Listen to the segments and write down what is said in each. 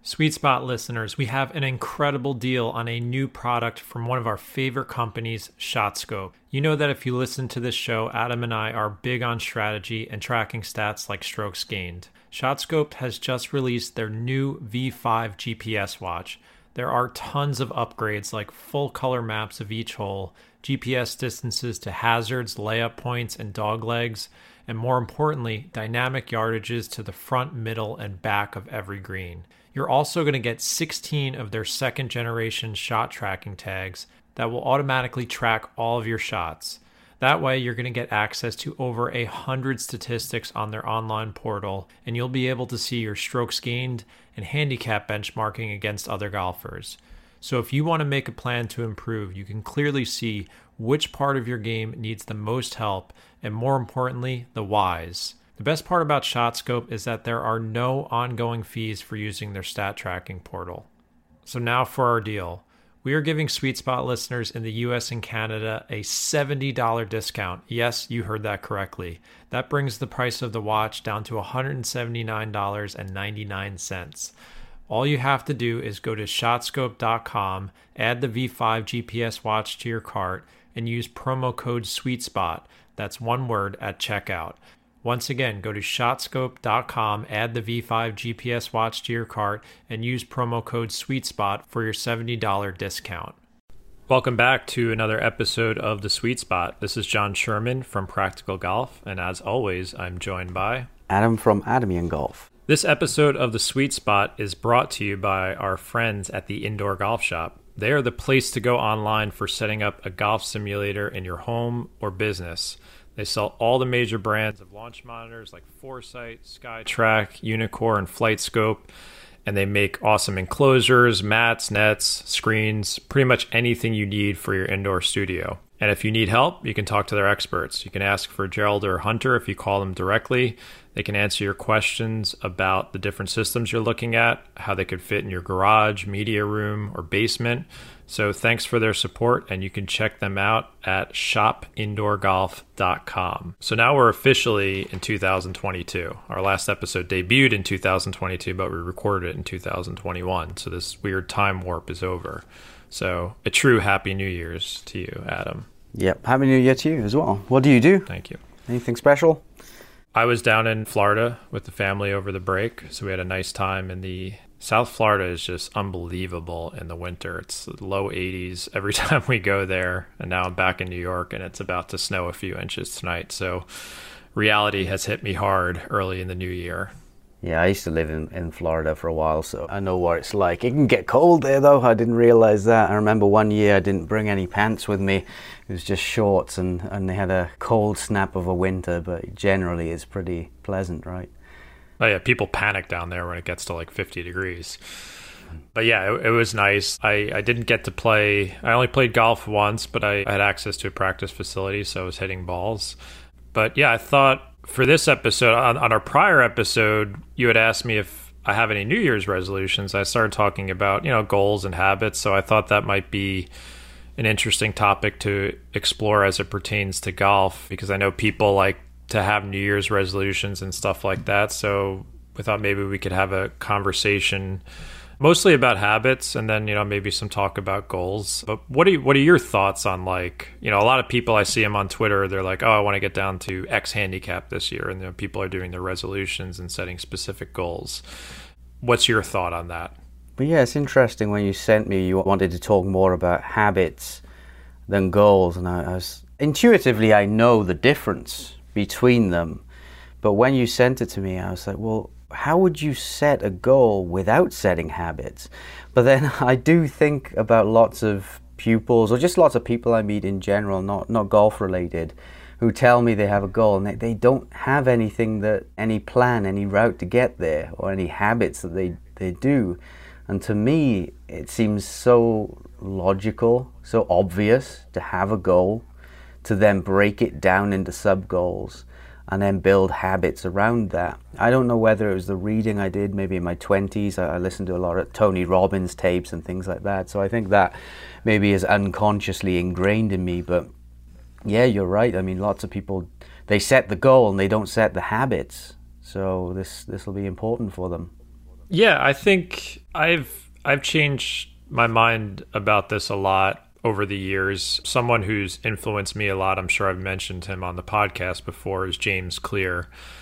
Sweet Spot listeners, we have an incredible deal on a new product from one of our favorite companies, ShotScope. You know that if you listen to this show, Adam and I are big on strategy and tracking stats like strokes gained. ShotScope has just released their new V5 GPS watch. There are tons of upgrades like full color maps of each hole, GPS distances to hazards, layup points, and dog legs, and more importantly, dynamic yardages to the front, middle, and back of every green. You're also going to get 16 of their second generation shot tracking tags that will automatically track all of your shots. That way, you're going to get access to over 100 statistics on their online portal, and you'll be able to see your strokes gained and handicap benchmarking against other golfers. So if you want to make a plan to improve, you can clearly see which part of your game needs the most help, and more importantly, the whys. The best part about ShotScope is that there are no ongoing fees for using their stat tracking portal. So now for our deal. We are giving Sweet Spot listeners in the US and Canada a $70 discount. Yes, you heard that correctly. That brings the price of the watch down to $179.99. All you have to do is go to shotscope.com, add the V5 GPS watch to your cart, and use promo code SweetSpot. That's one word at checkout. Once again, go to shotscope.com, add the V5 GPS watch to your cart, and use promo code SweetSpot for your $70 discount. Welcome back to another episode of The Sweet Spot. This is John Sherman from Practical Golf, and as always, I'm joined by Adam from Adamian Golf. This episode of The Sweet Spot is brought to you by our friends at the Indoor Golf Shop. They are the place to go online for setting up a golf simulator in your home or business. They sell all the major brands of launch monitors like Foresight, SkyTrack, Unicore, and FlightScope, and they make awesome enclosures, mats, nets, screens, pretty much anything you need for your indoor studio. And if you need help, you can talk to their experts. You can ask for Gerald or Hunter if you call them directly. They can answer your questions about the different systems you're looking at, how they could fit in your garage, media room, or basement. So thanks for their support, and you can check them out at shopindoorgolf.com. So now we're officially in 2022. Our last episode debuted in 2022, but we recorded it in 2021. So this weird time warp is over. So a true Happy New Year's to you, Adam. Yep, Happy New Year to you as well. What do you do? Thank you. Anything special? I was down in Florida with the family over the break, so we had a nice time in the South Florida is just unbelievable in the winter. It's low 80s every time we go there, and now I'm back in New York, and it's about to snow a few inches tonight, so reality has hit me hard early in the new year. Yeah, I used to live in Florida for a while, so I know what it's like. It can get cold there, though. I didn't realize that. I remember one year I didn't bring any pants with me. It was just shorts, and they had a cold snap of a winter, but generally it's pretty pleasant, right? Oh yeah, people panic down there when it gets to like 50 degrees. But yeah, it was nice. I didn't get to play. I only played golf once, but I had access to a practice facility, so I was hitting balls. But yeah, I thought for this episode, on our prior episode, you had asked me if I have any New Year's resolutions. I started talking about, goals and habits, so I thought that might be an interesting topic to explore as it pertains to golf, because I know people like to have New Year's resolutions and stuff like that. So we thought maybe we could have a conversation mostly about habits, and then, maybe some talk about goals. But what are your thoughts on, a lot of people, I see them on Twitter, they're like, oh, I want to get down to X handicap this year. And people are doing their resolutions and setting specific goals. What's your thought on that? But yeah, it's interesting when you sent me, you wanted to talk more about habits than goals. And I was intuitively, I know the difference between them. But when you sent it to me, I was like, well, how would you set a goal without setting habits? But then I do think about lots of pupils, or just lots of people I meet in general, not golf related, who tell me they have a goal and they don't have anything, any plan, any route to get there, or any habits that they do. And to me, it seems so logical, so obvious to have a goal, to then break it down into sub-goals, and then build habits around that. I don't know whether it was the reading I did maybe in my 20s. I listened to a lot of Tony Robbins tapes and things like that. So I think that maybe is unconsciously ingrained in me. But yeah, you're right. I mean, lots of people, they set the goal and they don't set the habits. So this will be important for them. Yeah, I think I've changed my mind about this a lot over the years. Someone who's influenced me a lot, I'm sure I've mentioned him on the podcast before, is James Clear.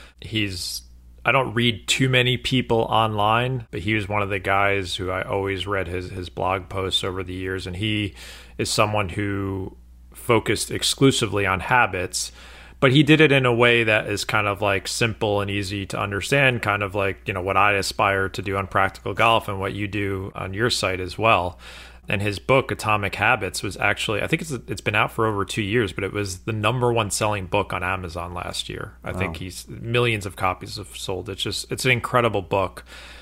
I don't read too many people online, but he was one of the guys who I always read his blog posts over the years. And he is someone who focused exclusively on habits, but he did it in a way that is kind of like simple and easy to understand, kind of like, what I aspire to do on Practical Golf and what you do on your site as well. And his book, Atomic Habits, was actually, I think it's been out for over 2 years, but it was the #1 selling book on Amazon last year. I think millions of copies have sold. It's an incredible book.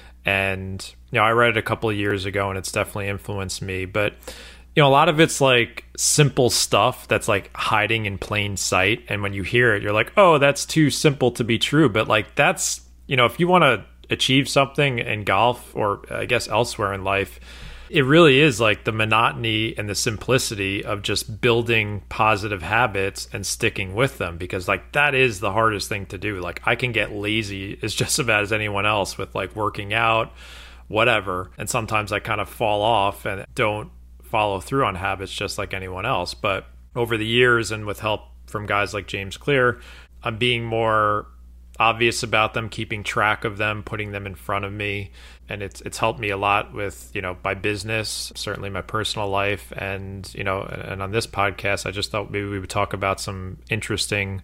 And, I read it a couple of years ago and it's definitely influenced me. But, a lot of it's like simple stuff that's like hiding in plain sight. And when you hear it, you're like, oh, that's too simple to be true. But like that's, if you want to achieve something in golf or I guess elsewhere in life, it really is like the monotony and the simplicity of just building positive habits and sticking with them, because like that is the hardest thing to do. Like I can get lazy as just about as anyone else with like working out, whatever. And sometimes I kind of fall off and don't follow through on habits just like anyone else. But over the years and with help from guys like James Clear, I'm being more obvious about them, keeping track of them, putting them in front of me. And it's helped me a lot with, my business, certainly my personal life. And, and on this podcast, I just thought maybe we would talk about some interesting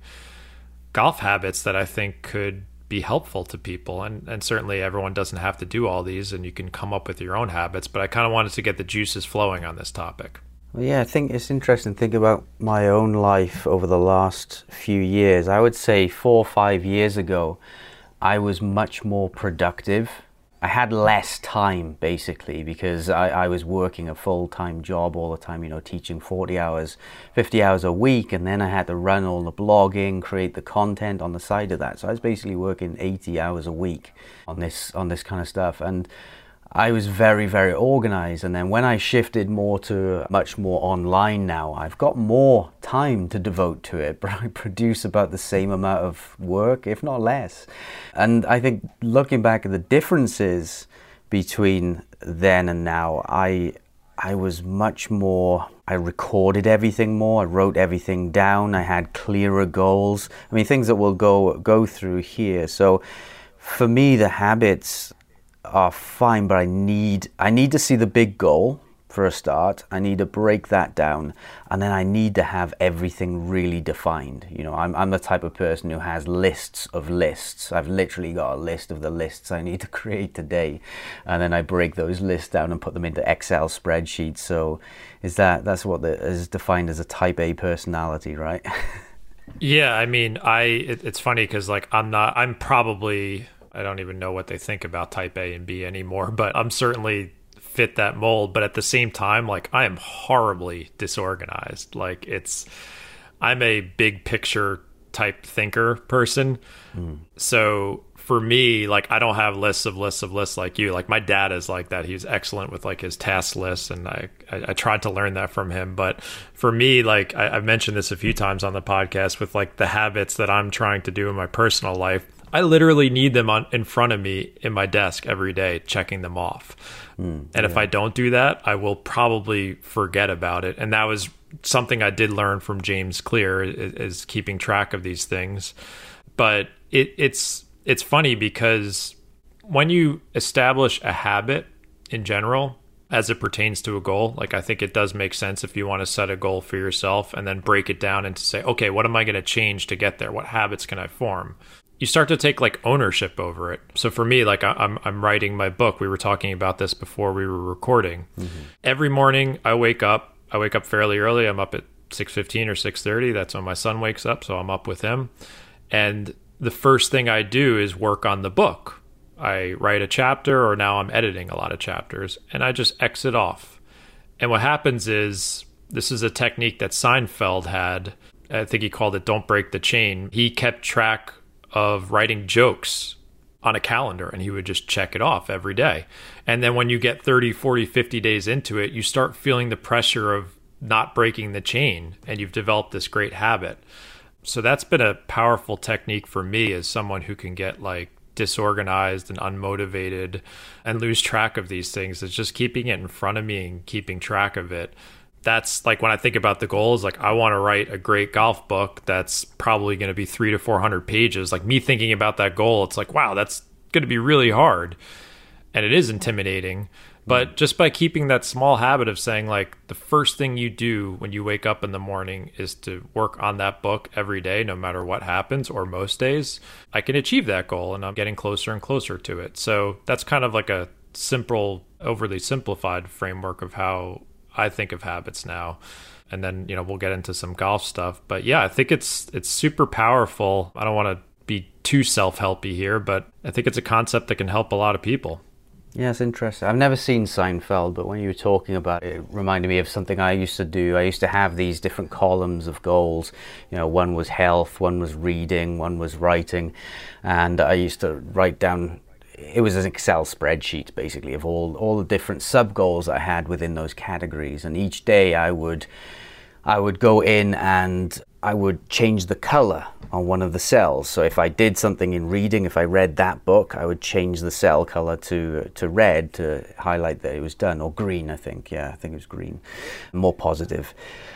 golf habits that I think could be helpful to people. And certainly everyone doesn't have to do all these and you can come up with your own habits. But I kind of wanted to get the juices flowing on this topic. Well, yeah, I think it's interesting to think about my own life over the last few years. I would say 4 or 5 years ago, I was much more productive. I had less time, basically, because I was working a full-time job all the time, teaching 40 hours, 50 hours a week, and then I had to run all the blogging, create the content on the side of that. So I was basically working 80 hours a week on this kind of stuff. And I was very, very organized. And then when I shifted more to much more online now, I've got more time to devote to it, but I produce about the same amount of work, if not less. And I think looking back at the differences between then and now, I was much more, I recorded everything more, I wrote everything down, I had clearer goals. I mean, things that we'll go through here. So for me, the habits are fine, but I need to see the big goal for a start. I need to break that down, and then I need to have everything really defined. I'm the type of person who has lists of lists. I've literally got a list of the lists I need to create today, and then I break those lists down and put them into Excel spreadsheets. So that's what is defined as a type A personality, right? Yeah, I mean, it's funny because like I'm probably, I don't even know what they think about type A and B anymore, but I'm certainly fit that mold. But at the same time, like I am horribly disorganized. Like I'm a big picture type thinker person. So for me, like I don't have lists of lists like you. Like my dad is like that. He's excellent with like his task lists, and I tried to learn that from him. But for me, like I've mentioned this a few times on the podcast with like the habits that I'm trying to do in my personal life, I literally need them in front of me in my desk every day, checking them off. And if I don't do that, I will probably forget about it. And that was something I did learn from James Clear, is keeping track of these things. But it's funny because when you establish a habit in general, as it pertains to a goal, like I think it does make sense if you want to set a goal for yourself and then break it down into say, okay, what am I going to change to get there? What habits can I form? You start to take like ownership over it. So for me, like I'm writing my book. We were talking about this before we were recording. Every morning I wake up fairly early. I'm up at 6:15 or 6:30. That's when my son wakes up. So I'm up with him. And the first thing I do is work on the book. I write a chapter, or now I'm editing a lot of chapters, and I just exit off. And what happens is, this is a technique that Seinfeld had. I think he called it "Don't Break the Chain." He kept track of writing jokes on a calendar, and he would just check it off every day. And then when you get 30, 40, 50 days into it, you start feeling the pressure of not breaking the chain, and you've developed this great habit. So that's been a powerful technique for me as someone who can get like disorganized and unmotivated and lose track of these things. It's just keeping it in front of me and keeping track of it. That's like when I think about the goals, like I want to write a great golf book that's probably going to be 300 to 400 pages. Like me thinking about that goal, it's like, wow, that's going to be really hard. And it is intimidating. But just by keeping that small habit of saying, like, the first thing you do when you wake up in the morning is to work on that book every day, no matter what happens, or most days, I can achieve that goal, and I'm getting closer and closer to it. So that's kind of like a simple, overly simplified framework of how I think of habits now. And then, we'll get into some golf stuff. But yeah, I think it's super powerful. I don't want to be too self-helpy here, but I think it's a concept that can help a lot of people. Yeah, it's interesting. I've never seen Seinfeld, but when you were talking about it, it reminded me of something I used to do. I used to have these different columns of goals. One was health, one was reading, one was writing. And I used to write down, it was an Excel spreadsheet, basically, of all the different sub-goals I had within those categories. And each day I would go in and I would change the color on one of the cells. So if I did something in reading, if I read that book, I would change the cell color to red to highlight that it was done, or green, I think. Yeah, I think it was green, more positive.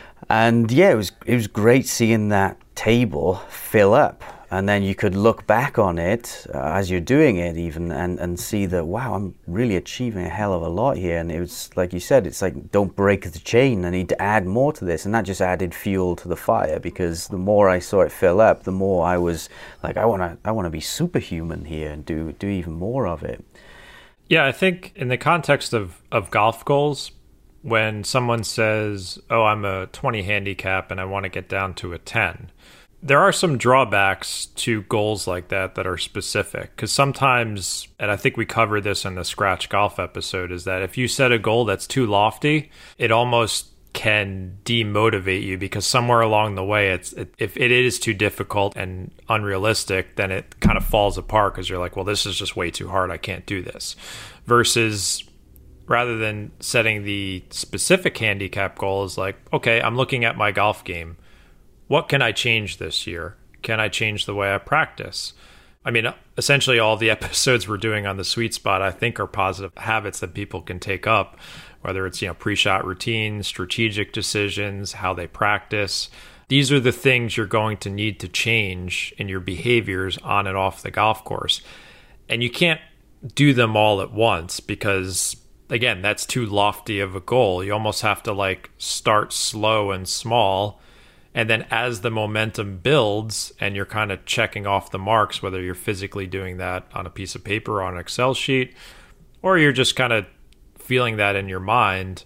And yeah, it was great seeing that table fill up. And then you could look back on it as you're doing it even and see that, wow, I'm really achieving a hell of a lot here. And it was, like you said, it's like, don't break the chain. I need to add more to this. And that just added fuel to the fire, because the more I saw it fill up, the more I was like, I want to be superhuman here and do even more of it. Yeah, I think in the context of golf goals, when someone says, oh, I'm a 20 handicap and I want to get down to a 10, there are some drawbacks to goals like that are specific, because sometimes, and I think we covered this in the Scratch Golf episode, is that if you set a goal that's too lofty, it almost can demotivate you, because somewhere along the way, if it is too difficult and unrealistic, then it kind of falls apart, because you're like, well, this is just way too hard. I can't do this. Versus rather than setting the specific handicap goal is like, okay, I'm looking at my golf game. What can I change this year? Can I change the way I practice? I mean, essentially all the episodes we're doing on the sweet spot, I think, are positive habits that people can take up, whether it's, pre-shot routines, strategic decisions, how they practice. These are the things you're going to need to change in your behaviors on and off the golf course. And you can't do them all at once, because again, that's too lofty of a goal. You almost have to start slow and small. And then as the momentum builds and you're kind of checking off the marks, whether you're physically doing that on a piece of paper or on an Excel sheet, or you're just kind of feeling that in your mind,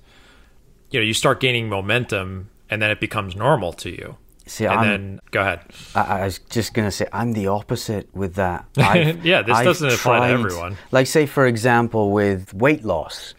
you start gaining momentum, and then it becomes normal to you. See, then go ahead. I was just going to say, I'm the opposite with that. Yeah, this doesn't apply to everyone. Like, say, for example, with weight loss.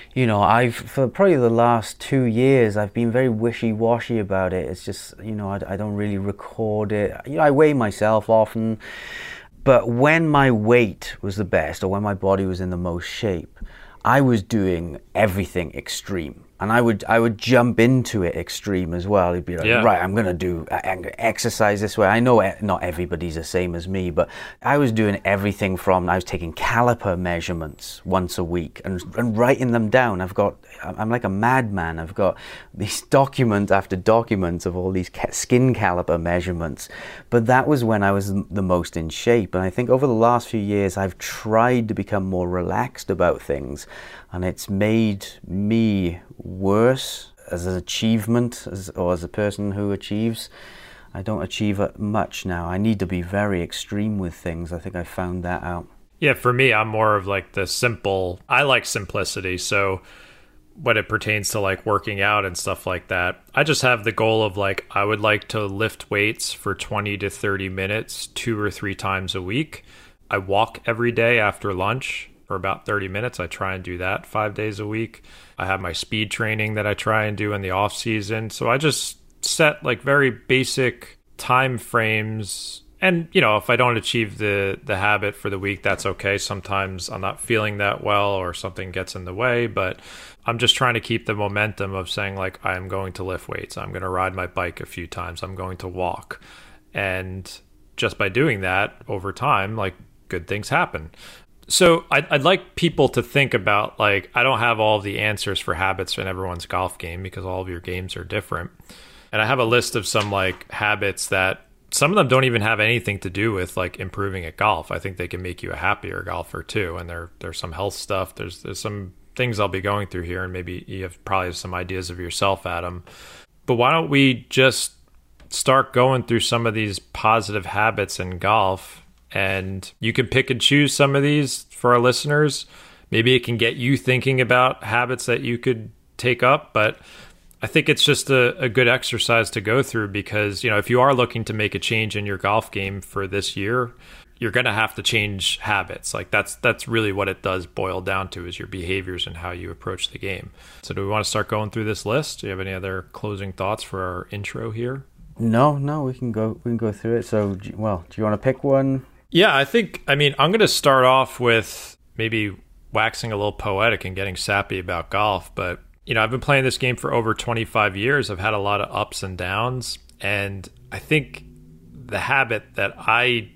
For probably the last 2 years, I've been very wishy-washy about it. It's just, I don't really record it. I weigh myself often. But when my weight was the best, or when my body was in the most shape, I was doing everything extreme. And I would jump into it extreme as well. It'd be like, right, I'm going to exercise this way. I know not everybody's the same as me, but I was doing everything from, I was taking caliper measurements once a week and writing them down. I'm like a madman. I've got these document after document of all these skin caliper measurements. But that was when I was the most in shape. And I think over the last few years, I've tried to become more relaxed about things. And it's made me worse as an achievement, or as a person who achieves. I don't achieve much now. I need to be very extreme with things. I think I found that out. Yeah, for me, I'm more of the simple. I like simplicity. So when it pertains to working out and stuff like that, I just have the goal of I would like to lift weights for 20 to 30 minutes, 2 or 3 times a week. I walk every day after lunch for about 30 minutes. I try and do that 5 days a week. I have my speed training that I try and do in the off season. So I just set very basic time frames. And, if I don't achieve the habit for the week, that's okay. Sometimes I'm not feeling that well or something gets in the way, but I'm just trying to keep the momentum of saying I'm going to lift weights. I'm going to ride my bike a few times. I'm going to walk. And just by doing that over time, good things happen. So I'd like people to think about, like, I don't have all the answers for habits in everyone's golf game because all of your games are different. And I have a list of some like habits that some of them don't even have anything to do with like improving at golf. I think they can make you a happier golfer too. And there's some health stuff. There's some things I'll be going through here, and maybe you have probably some ideas of yourself, Adam. But why don't we just start going through some of these positive habits in golf? And you can pick and choose some of these for our listeners. Maybe it can get you thinking about habits that you could take up. But I think it's just a good exercise to go through because, you know, if you are looking to make a change in your golf game for this year, you're going to have to change habits. Like that's really what it does boil down to, is your behaviors and how you approach the game. So do we want to start going through this list? Do you have any other closing thoughts for our intro here? No, we can go through it. So, do you want to pick one? Yeah, I'm going to start off with maybe waxing a little poetic and getting sappy about golf. But, you know, I've been playing this game for over 25 years. I've had a lot of ups and downs. And I think the habit that I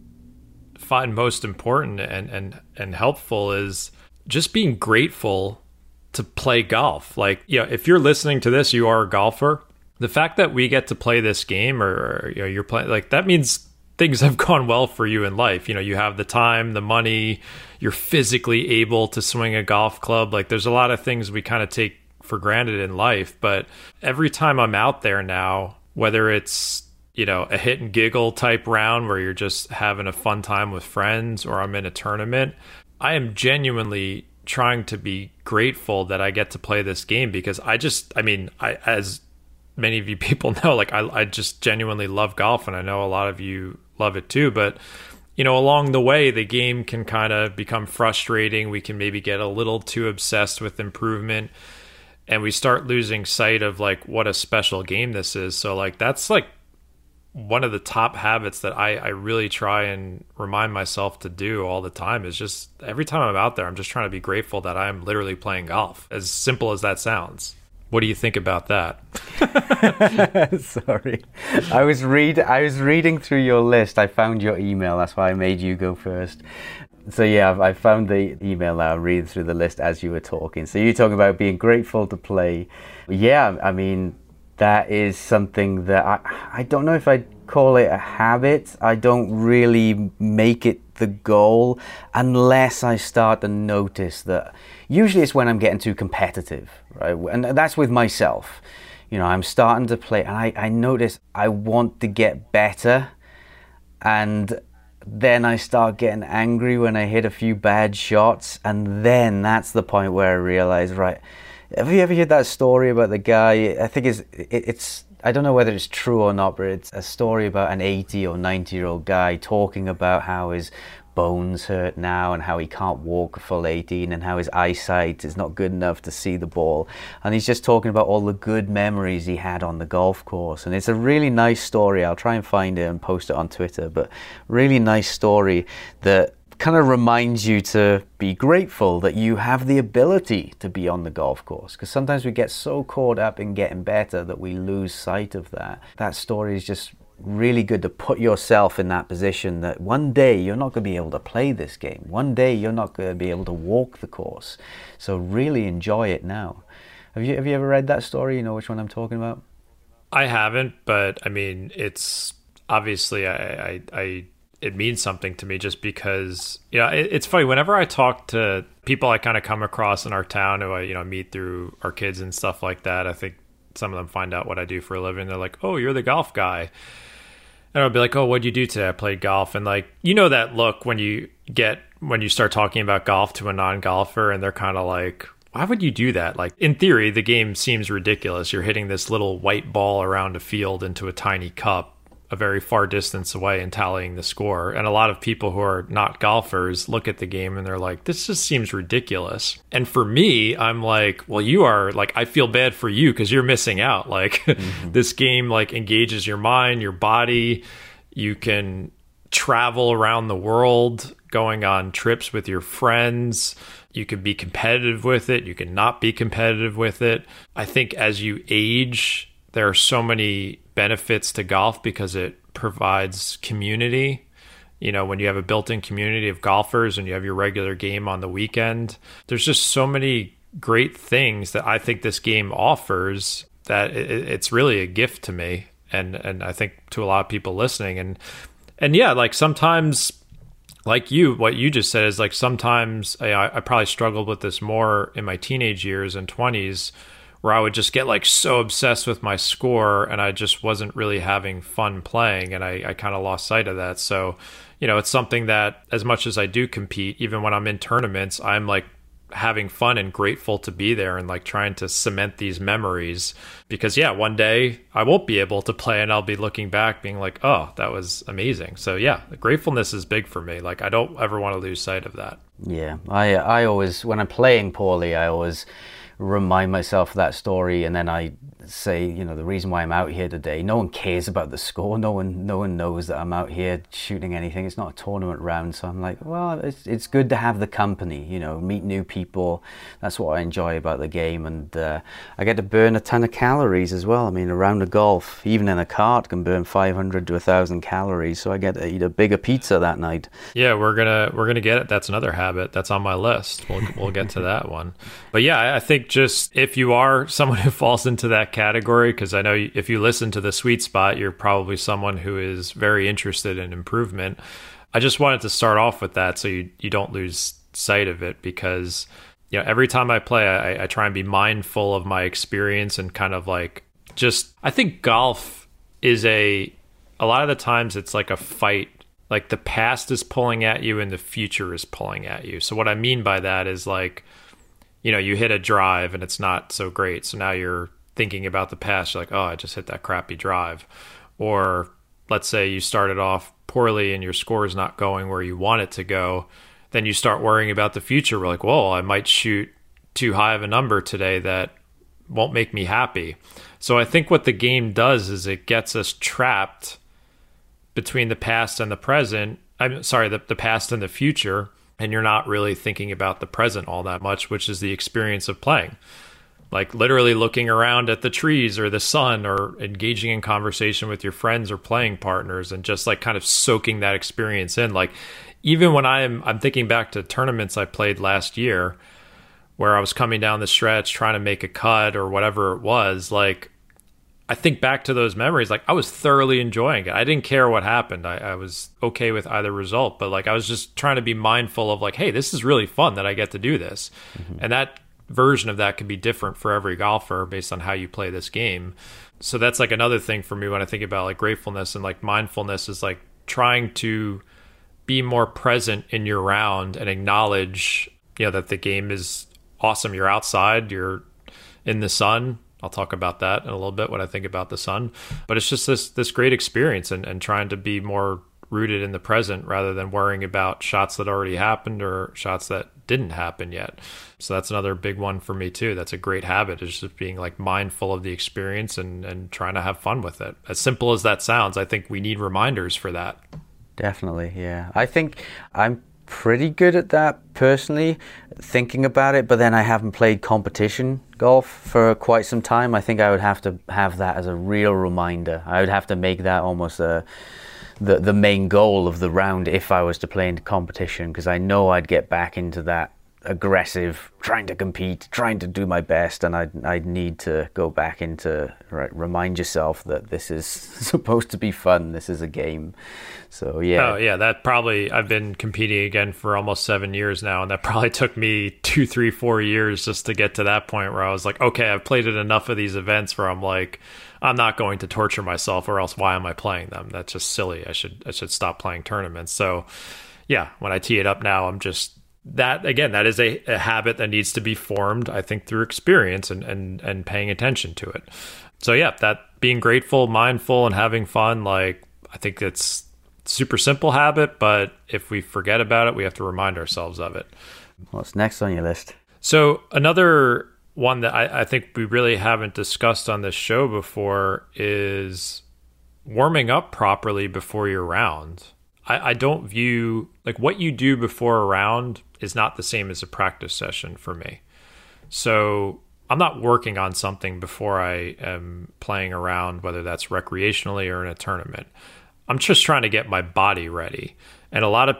find most important and helpful is just being grateful to play golf. Like, you know, if you're listening to this, you are a golfer. The fact that we get to play this game, or you know, you're playing, like, that means things have gone well for you in life. You know, you have the time, the money, you're physically able to swing a golf club. Like, there's a lot of things we kind of take for granted in life. But every time I'm out there now, whether it's, you know, a hit and giggle type round where you're just having a fun time with friends, or I'm in a tournament, I am genuinely trying to be grateful that I get to play this game, because I as many of you people know, like, I just genuinely love golf, and I know a lot of you love it too. But, you know, along the way, the game can kind of become frustrating. We can maybe get a little too obsessed with improvement, and we start losing sight of like what a special game this is. So like, that's like one of the top habits that I really try and remind myself to do all the time, is just every time I'm out there, I'm just trying to be grateful that I'm literally playing golf, as simple as that sounds. What do you think about that? Sorry. I was reading through your list. I found your email. That's why I made you go first. So yeah, I found the email now, reading through the list as you were talking. So you're talking about being grateful to play. Yeah, I mean, that is something that I don't know if I'd call it a habit. I don't really make it the goal unless I start to notice that. Usually it's when I'm getting too competitive, right? And that's with myself. You know, I'm starting to play and I notice I want to get better, and then I start getting angry when I hit a few bad shots, and then that's the point where I realize, right, have you ever heard that story about the guy? I think it's I don't know whether it's true or not, but it's a story about an 80 or 90-year-old guy talking about how his bones hurt now, and how he can't walk a full 18, and how his eyesight is not good enough to see the ball. And he's just talking about all the good memories he had on the golf course. And it's a really nice story. I'll try and find it and post it on Twitter, but really nice story that kind of reminds you to be grateful that you have the ability to be on the golf course, because sometimes we get so caught up in getting better that we lose sight of that. That story is just really good to put yourself in that position that one day you're not going to be able to play this game. One day you're not going to be able to walk the course. So really enjoy it now. Have you ever read that story? You know which one I'm talking about? I haven't, but I mean, it's obviously it means something to me, just because, you know, it's funny whenever I talk to people I kind of come across in our town who I, you know, meet through our kids and stuff like that. I think some of them find out what I do for a living. They're like, "Oh, you're the golf guy." And I'll be like, "Oh, what'd you do today?" "I played golf." And like, you know that look when you start talking about golf to a non-golfer, and they're kind of like, "Why would you do that?" Like, in theory, the game seems ridiculous. You're hitting this little white ball around a field into a tiny cup a very far distance away and tallying the score. And a lot of people who are not golfers look at the game and they're like, this just seems ridiculous. And for me, I'm like, well, you are like, I feel bad for you because you're missing out. Like this game like engages your mind, your body. You can travel around the world, going on trips with your friends. You can be competitive with it. You can not be competitive with it. I think as you age, there are so many benefits to golf because it provides community. when you have a built-in community of golfers and you have your regular game on the weekend, there's just so many great things that I think this game offers that it's really a gift to me. And I think to a lot of people listening. And yeah, like sometimes, like what you just said is like sometimes I probably struggled with this more in my teenage years and 20s, where I would just get like so obsessed with my score and I just wasn't really having fun playing, and I kind of lost sight of that. So, it's something that as much as I do compete, even when I'm in tournaments, I'm like having fun and grateful to be there and like trying to cement these memories, because one day I won't be able to play and I'll be looking back being like, oh, that was amazing. So yeah, the gratefulness is big for me. Like I don't ever want to lose sight of that. Yeah, I always, when I'm playing poorly, I always remind myself of that story, and then I say, the reason why I'm out here today, no one cares about the score, no one knows that I'm out here shooting anything. It's not a tournament round. So I'm like, well, it's good to have the company, meet new people. That's what I enjoy about the game. And I get to burn a ton of calories as well. I mean, a round of golf, even in a cart, can burn 500 to 1,000 calories. So I get to eat a bigger pizza that night. Yeah, we're gonna get it. That's another habit that's on my list. We'll get to that one. But yeah, I think just if you are someone who falls into that category, because I know if you listen to the Sweet Spot, you're probably someone who is very interested in improvement. I just wanted to start off with that so you don't lose sight of it, because every time I play, I try and be mindful of my experience and kind of like I think golf is a lot of the times it's like a fight. Like the past is pulling at you and the future is pulling at you. So what I mean by that is like, you hit a drive and it's not so great. So now you're thinking about the past. You're like, oh, I just hit that crappy drive. Or let's say you started off poorly and your score is not going where you want it to go. Then you start worrying about the future. We're like, whoa, I might shoot too high of a number today that won't make me happy. So I think what the game does is it gets us trapped between the past and the present. I'm sorry, the past and the future. And you're not really thinking about the present all that much, which is the experience of playing. Like literally looking around at the trees or the sun, or engaging in conversation with your friends or playing partners, and just like kind of soaking that experience in. Like even when I'm thinking back to tournaments I played last year where I was coming down the stretch trying to make a cut or whatever it was, like I think back to those memories, like I was thoroughly enjoying it. I didn't care what happened. I was okay with either result, but like I was just trying to be mindful of like, hey, this is really fun that I get to do this. Mm-hmm. And that version of that could be different for every golfer based on how you play this game. So that's like another thing for me when I think about like gratefulness and like mindfulness, is like trying to be more present in your round and acknowledge, that the game is awesome. You're outside, you're in the sun. I'll talk about that in a little bit, what I think about the sun. But it's just this great experience, and trying to be more rooted in the present rather than worrying about shots that already happened or shots that didn't happen yet. So that's another big one for me too. That's a great habit, is just being like mindful of the experience and trying to have fun with it. As simple as that sounds, I think we need reminders for that. Definitely, yeah. I think I'm pretty good at that personally, thinking about it, but then I haven't played competition golf for quite some time. I think I would have to have that as a real reminder. I would have to make that almost the main goal of the round if I was to play into competition, because I know I'd get back into that aggressive, trying to compete, trying to do my best, and I'd need to go back into, remind yourself that this is supposed to be fun, this is a game. So yeah. Oh yeah, that probably, I've been competing again for almost 7 years now, and that probably took me 2, 3, 4 years just to get to that point where I was like, okay, I've played at enough of these events where I'm like, I'm not going to torture myself, or else why am I playing them? That's just silly. I should stop playing tournaments. So yeah, when I tee it up now, I'm just, that is a habit that needs to be formed, I think, through experience and paying attention to it. So yeah, that being grateful, mindful, and having fun, like I think it's super simple habit, but if we forget about it, we have to remind ourselves of it. What's next on your list? So another one that I think we really haven't discussed on this show before is warming up properly before your round. I don't view, like, what you do before a round is not the same as a practice session for me. So I'm not working on something before I am playing around, whether that's recreationally or in a tournament. I'm just trying to get my body ready. And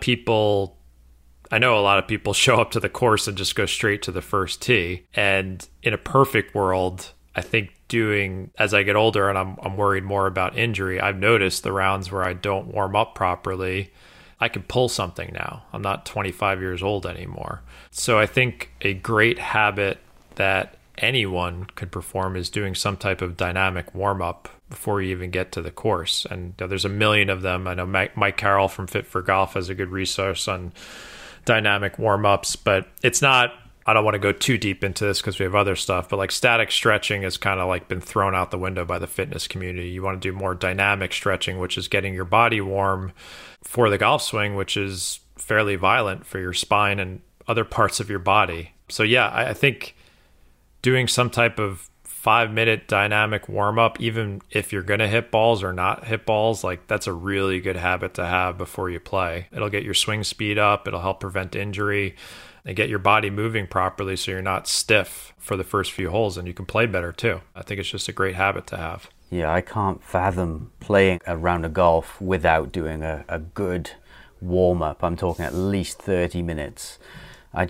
I know a lot of people show up to the course and just go straight to the first tee. And in a perfect world, I think as I get older and I'm worried more about injury, I've noticed the rounds where I don't warm up properly, I can pull something now. I'm not 25 years old anymore. So I think a great habit that anyone could perform is doing some type of dynamic warm-up before you even get to the course. And there's a million of them. I know Mike Carroll from Fit for Golf has a good resource on dynamic warm-ups, but it's not, I don't want to go too deep into this because we have other stuff, but like static stretching has kind of like been thrown out the window by the fitness community. You want to do more dynamic stretching, which is getting your body warm for the golf swing, which is fairly violent for your spine and other parts of your body. So yeah, I think doing some type of 5-minute dynamic warm-up, even if you're going to hit balls or not hit balls, like that's a really good habit to have before you play. It'll get your swing speed up. It'll help prevent injury and get your body moving properly so you're not stiff for the first few holes and you can play better too. I think it's just a great habit to have. Yeah, I can't fathom playing a round of golf without doing a good warm-up. I'm talking at least 30 minutes. I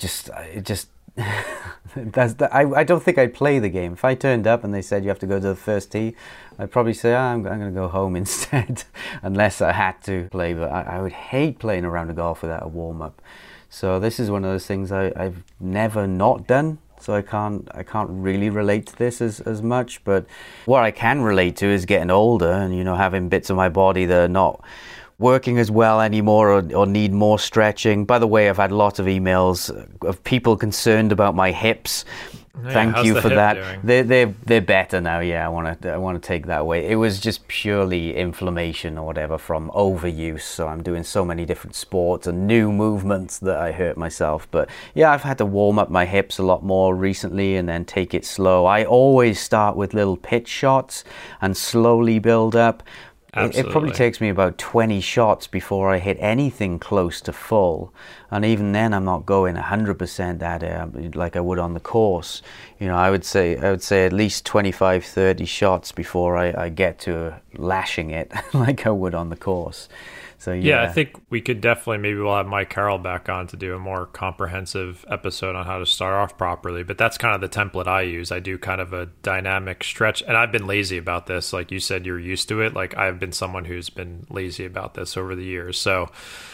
don't think I'd play the game. If I turned up and they said you have to go to the first tee, I'd probably say, I'm going to go home instead, unless I had to play. But I would hate playing a round of golf without a warm-up. So this is one of those things I've never not done. So I can't really relate to this as much. But what I can relate to is getting older and, having bits of my body that are not working as well anymore or need more stretching. By the way, I've had lots of emails of people concerned about my hips. Yeah, Thank you for that. Doing? They're better now. Yeah, I want to take that away. It was just purely inflammation or whatever from overuse. So I'm doing so many different sports and new movements that I hurt myself. But yeah, I've had to warm up my hips a lot more recently and then take it slow. I always start with little pitch shots and slowly build up. It probably takes me about 20 shots before I hit anything close to full. And even then, I'm not going 100% at it like I would on the course. I would say at least 25, 30 shots before I get to lashing it like I would on the course. So yeah, I think we could definitely, maybe we'll have Mike Carroll back on to do a more comprehensive episode on how to start off properly. But that's kind of the template I use. I do kind of a dynamic stretch, and I've been lazy about this. Like you said, you're used to it. Like I've been someone who's been lazy about this over the years. So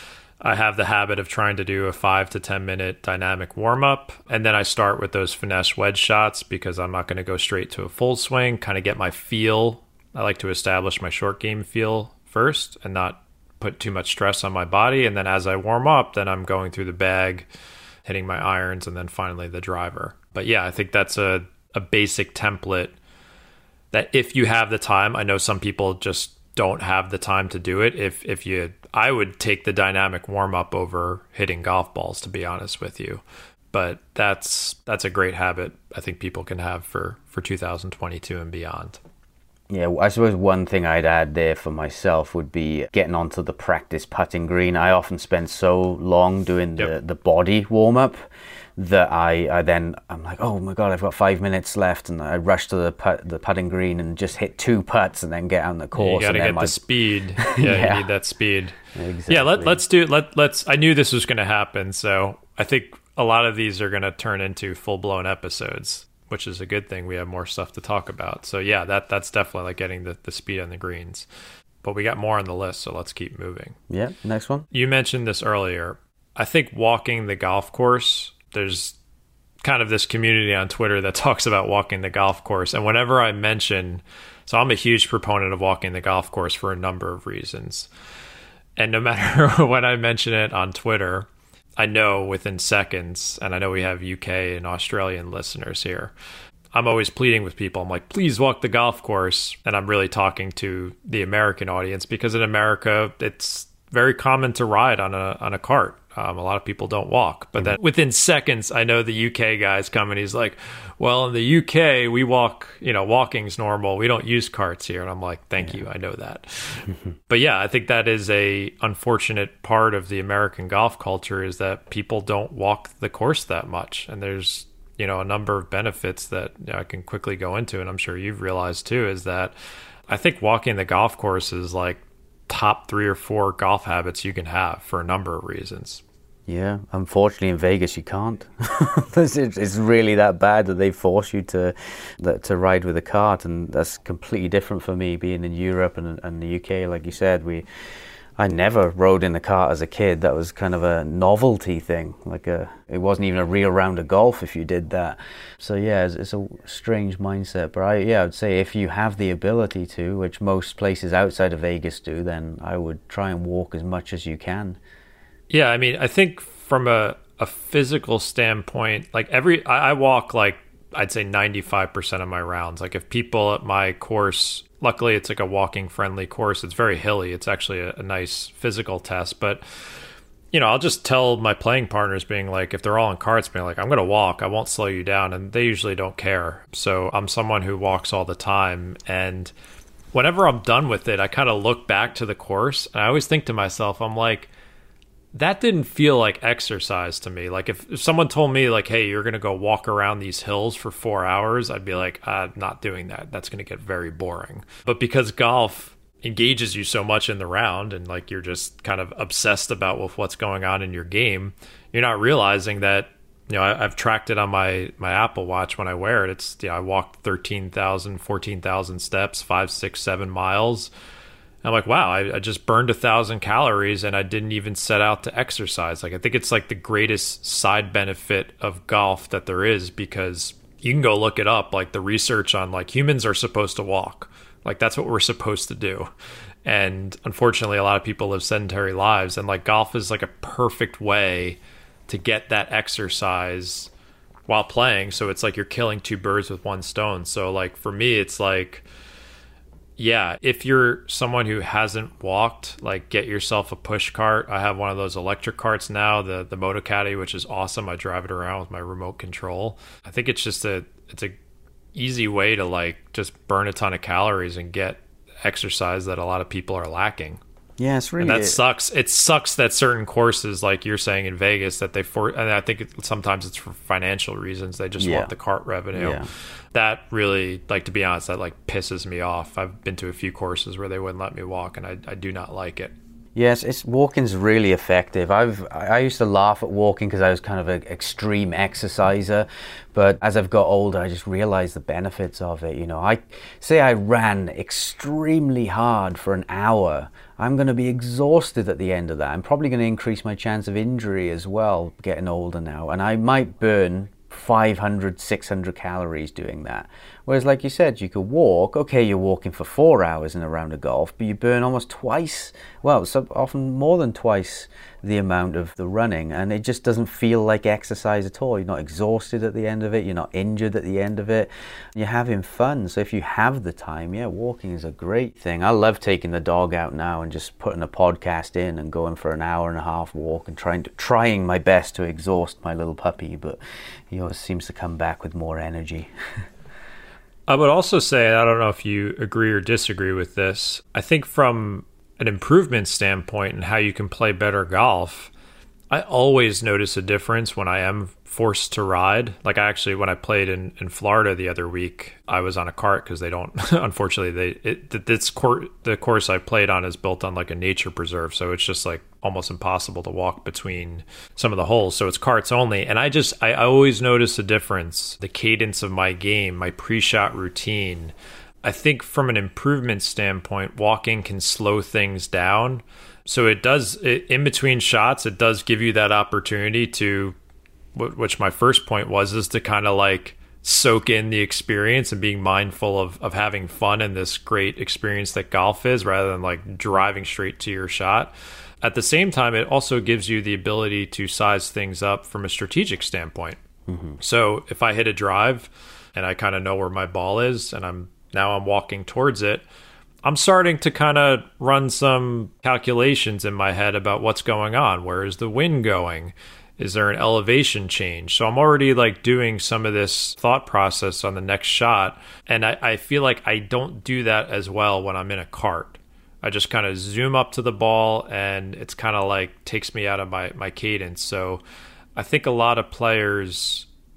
I have the habit of trying to do a 5 to 10 minute dynamic warm up. And then I start with those finesse wedge shots because I'm not going to go straight to a full swing, kind of get my feel. I like to establish my short game feel first and not put too much stress on my body. And then as I warm up, then I'm going through the bag, hitting my irons, and then finally the driver. But yeah, I think that's a basic template that if you have the time, I know some people just don't have the time to do it. I would take the dynamic warm up over hitting golf balls, to be honest with you. But that's a great habit I think people can have for 2022 and beyond. Yeah, I suppose one thing I'd add there for myself would be getting onto the practice putting green. I often spend so long doing the body warm-up that I'm like, oh my God, I've got 5 minutes left, and I rush to the putting green and just hit 2 putts and then get on the course. Yeah, you got to get the speed. Yeah, you need that speed. Exactly. Yeah, let's I knew this was going to happen, so I think a lot of these are going to turn into full-blown episodes, which is a good thing. We have more stuff to talk about. So yeah, that's definitely like getting the speed on the greens. But we got more on the list, so let's keep moving. Yeah, next one. You mentioned this earlier. I think walking the golf course, there's kind of this community on Twitter that talks about walking the golf course. And whenever I mention, so I'm a huge proponent of walking the golf course for a number of reasons. And no matter when I mention it on Twitter, I know within seconds, and I know we have UK and Australian listeners here, I'm always pleading with people. I'm like, please walk the golf course. And I'm really talking to the American audience because in America, it's very common to ride on a cart. A lot of people don't walk. But then within seconds, I know the UK guy's coming. He's like, well, in the UK, we walk, walking's normal. We don't use carts here. And I'm like, thank you. I know that. But yeah, I think that is a unfortunate part of the American golf culture is that people don't walk the course that much. And there's, a number of benefits that I can quickly go into. And I'm sure you've realized too, is that I think walking the golf course is like top 3 or 4 golf habits you can have for a number of reasons. Yeah, unfortunately in Vegas you can't. It's really that bad that they force you to ride with a cart, and that's completely different for me being in Europe and the UK. Like you said, I never rode in a cart as a kid. That was kind of a novelty thing. It wasn't even a real round of golf if you did that. So yeah, it's a strange mindset. But I'd say if you have the ability to, which most places outside of Vegas do, then I would try and walk as much as you can. Yeah, I mean, I think from a physical standpoint, I walk I'd say 95% of my rounds. Like if people at my course, luckily it's like a walking friendly course. It's very hilly. It's actually a nice physical test. But, I'll just tell my playing partners being like, if they're all in carts, being like, I'm going to walk. I won't slow you down. And they usually don't care. So I'm someone who walks all the time. And whenever I'm done with it, I kind of look back to the course. And I always think to myself, I'm like, that didn't feel like exercise to me. Like if someone told me like, hey, you're going to go walk around these hills for 4 hours, I'd be like, I'm not doing that. That's going to get very boring. But because golf engages you so much in the round and like you're just kind of obsessed about with what's going on in your game, you're not realizing that, I've tracked it on my Apple Watch when I wear it. It's, I walked 13,000, 14,000 steps, 5, 6, 7 miles. I'm like, wow, I just burned 1,000 calories and I didn't even set out to exercise. Like, I think it's like the greatest side benefit of golf that there is, because you can go look it up. Like the research on like humans are supposed to walk. Like that's what we're supposed to do. And unfortunately, a lot of people live sedentary lives, and like golf is like a perfect way to get that exercise while playing. So it's like you're killing 2 birds with 1 stone. So like for me, it's like, yeah, if you're someone who hasn't walked, like get yourself a push cart. I have one of those electric carts now, the Motocaddy, which is awesome. I drive it around with my remote control. I think it's just it's a easy way to like just burn a ton of calories and get exercise that a lot of people are lacking. Yeah, it's really... And that sucks. It sucks that certain courses, like you're saying in Vegas, that and I think sometimes it's for financial reasons. They just want the cart revenue. Yeah. That really, like, to be honest, that like pisses me off. I've been to a few courses where they wouldn't let me walk, and I do not like it. Yes, walking's really effective. I used to laugh at walking because I was kind of an extreme exerciser, but as I've got older, I just realized the benefits of it. I ran extremely hard for an hour. I'm going to be exhausted at the end of that. I'm probably going to increase my chance of injury as well, getting older now, and I might burn 500, 600 calories doing that. Whereas like you said, you could walk, okay, you're walking for 4 hours in a round of golf, but you burn almost twice, often more than twice the amount of the running, and it just doesn't feel like exercise at all. You're not exhausted at the end of it, you're not injured at the end of it, you're having fun. So if you have the time, walking is a great thing. I love taking the dog out now and just putting a podcast in and going for an hour and a half walk and trying my best to exhaust my little puppy, but he always seems to come back with more energy. I would also say, I don't know if you agree or disagree with this, I think from an improvement standpoint and how you can play better golf, I always notice a difference when I am forced to ride. Like when I played in Florida the other week, I was on a cart because they don't, unfortunately, the course I played on is built on like a nature preserve. So it's just like almost impossible to walk between some of the holes. So it's carts only. And I always notice a difference, the cadence of my game, my pre-shot routine. I think from an improvement standpoint, walking can slow things down. So in between shots, it does give you that opportunity to, which my first point is to kind of like soak in the experience and being mindful of having fun in this great experience that golf is, rather than like driving straight to your shot. At the same time, it also gives you the ability to size things up from a strategic standpoint. Mm-hmm. So if I hit a drive and I kind of know where my ball is and I'm walking towards it, I'm starting to kind of run some calculations in my head about what's going on. Where is the wind going? Is there an elevation change? So I'm already like doing some of this thought process on the next shot. And I feel like I don't do that as well when I'm in a cart. I just kind of zoom up to the ball and it's kind of like takes me out of my cadence. So I think a lot of players,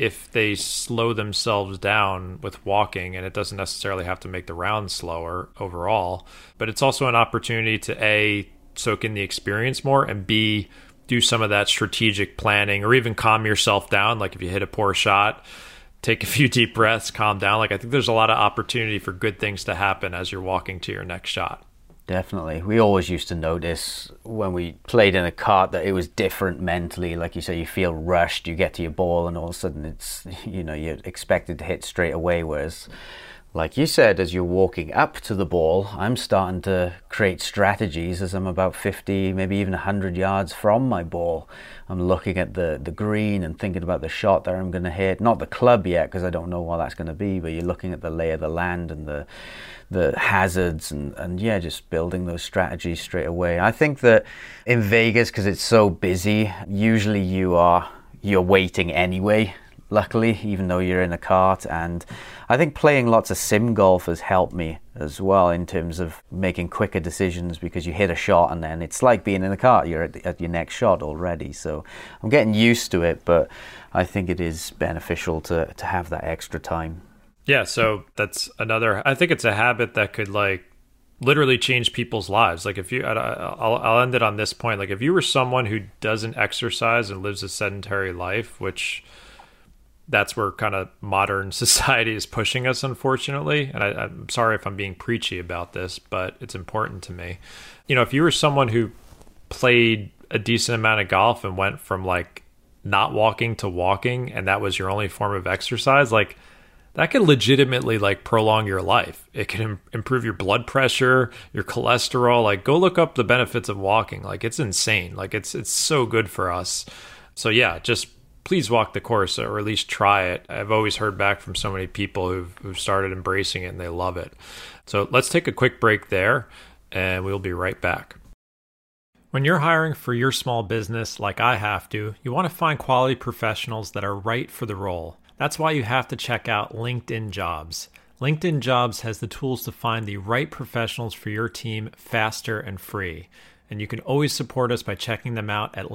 if they slow themselves down with walking, and it doesn't necessarily have to make the round slower overall, but it's also an opportunity to A, soak in the experience more, and B, do some of that strategic planning, or even calm yourself down. Like if you hit a poor shot, take a few deep breaths, calm down. Like I think there's a lot of opportunity for good things to happen as you're walking to your next shot. Definitely. We always used to notice when we played in a cart that it was different mentally. Like you say, you feel rushed, you get to your ball and all of a sudden it's, you're expected to hit straight away. Whereas, like you said, as you're walking up to the ball, I'm starting to create strategies as I'm about 50, maybe even 100 yards from my ball. I'm looking at the green and thinking about the shot that I'm going to hit. Not the club yet, because I don't know what that's going to be, but you're looking at the lay of the land and the hazards and yeah, just building those strategies straight away. I think that in Vegas, because it's so busy, usually you're waiting anyway, luckily, even though you're in a cart. And I think playing lots of sim golf has helped me as well in terms of making quicker decisions, because you hit a shot and then it's like being in a cart, you're at your next shot already. So I'm getting used to it, but I think it is beneficial to have that extra time. Yeah, so that's another, I think it's a habit that could like literally change people's lives. Like if you, I'll end it on this point. Like if you were someone who doesn't exercise and lives a sedentary life, which that's where kind of modern society is pushing us, unfortunately. And I'm sorry if I'm being preachy about this, but it's important to me. If you were someone who played a decent amount of golf and went from like not walking to walking, and that was your only form of exercise, like that can legitimately like prolong your life. It can improve your blood pressure, your cholesterol. Like go look up the benefits of walking. Like it's insane. Like it's so good for us. So yeah, just please walk the course, or at least try it. I've always heard back from so many people who've started embracing it and they love it. So let's take a quick break there and we'll be right back. When you're hiring for your small business like I have to, you want to find quality professionals that are right for the role. That's why you have to check out LinkedIn Jobs. LinkedIn Jobs has the tools to find the right professionals for your team faster and free. And you can always support us by checking them out at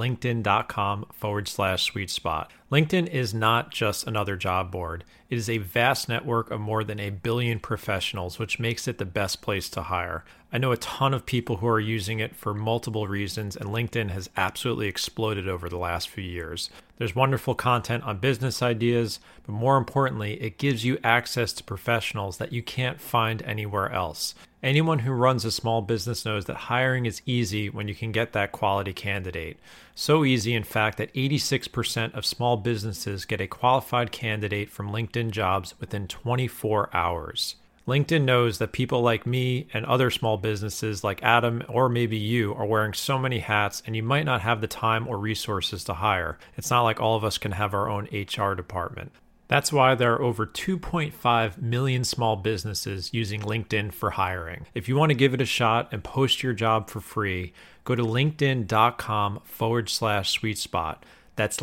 linkedin.com/sweet spot. LinkedIn is not just another job board. It is a vast network of more than 1 billion professionals, which makes it the best place to hire. I know a ton of people who are using it for multiple reasons, and LinkedIn has absolutely exploded over the last few years. There's wonderful content on business ideas, but more importantly, it gives you access to professionals that you can't find anywhere else. Anyone who runs a small business knows that hiring is easy when you can get that quality candidate. So easy, in fact, that 86% of small businesses get a qualified candidate from LinkedIn Jobs within 24 hours. LinkedIn knows that people like me and other small businesses like Adam or maybe you are wearing so many hats, and you might not have the time or resources to hire. It's not like all of us can have our own HR department. That's why there are over 2.5 million small businesses using LinkedIn for hiring. If you want to give it a shot and post your job for free, go to linkedin.com/sweet spot. That's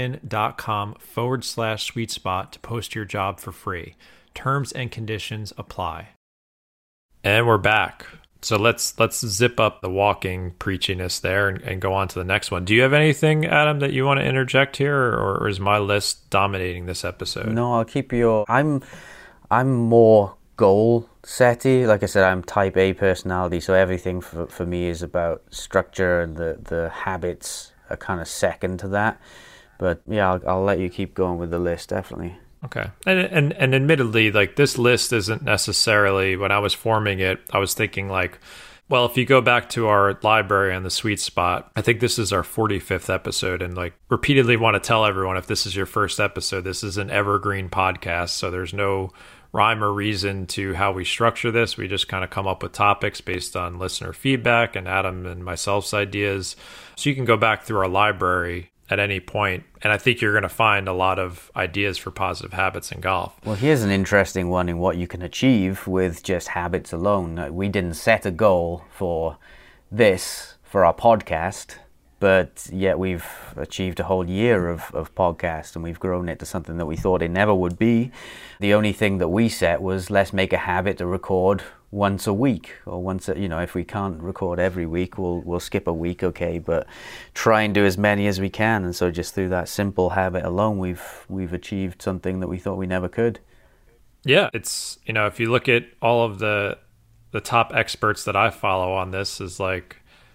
linkedin.com/sweet spot to post your job for free. Terms and conditions apply. And we're back. So let's zip up the walking preachiness there and go on to the next one. Do you have anything, Adam, that you want to interject here, or is my list dominating this episode? No, I'll keep your... I'm more goal-setty. Like I said, I'm type A personality, so everything for me is about structure, and the habits are kind of second to that. But yeah, I'll let you keep going with the list, definitely. Okay. And admittedly, like this list isn't necessarily, when I was forming it, I was thinking like, well, if you go back to our library on the Sweet Spot, I think this is our 45th episode, and like repeatedly want to tell everyone, if this is your first episode, this is an evergreen podcast. So there's no rhyme or reason to how we structure this. We just kind of come up with topics based on listener feedback and Adam and myself's ideas. So you can go back through our library at any point, and I think you're going to find a lot of ideas for positive habits in golf. Well, here's an interesting one in what you can achieve with just habits alone. We didn't set a goal for this, for our podcast, but yet we've achieved a whole year of podcast, and we've grown it to something that we thought it never would be. The only thing that we set was, let's make a habit to record once a week, or if we can't record every week, we'll skip a week, okay, but try and do as many as we can. And so just through that simple habit alone, we've achieved something that we thought we never could. Yeah, it's, if you look at all of the top experts that I follow on this, is like,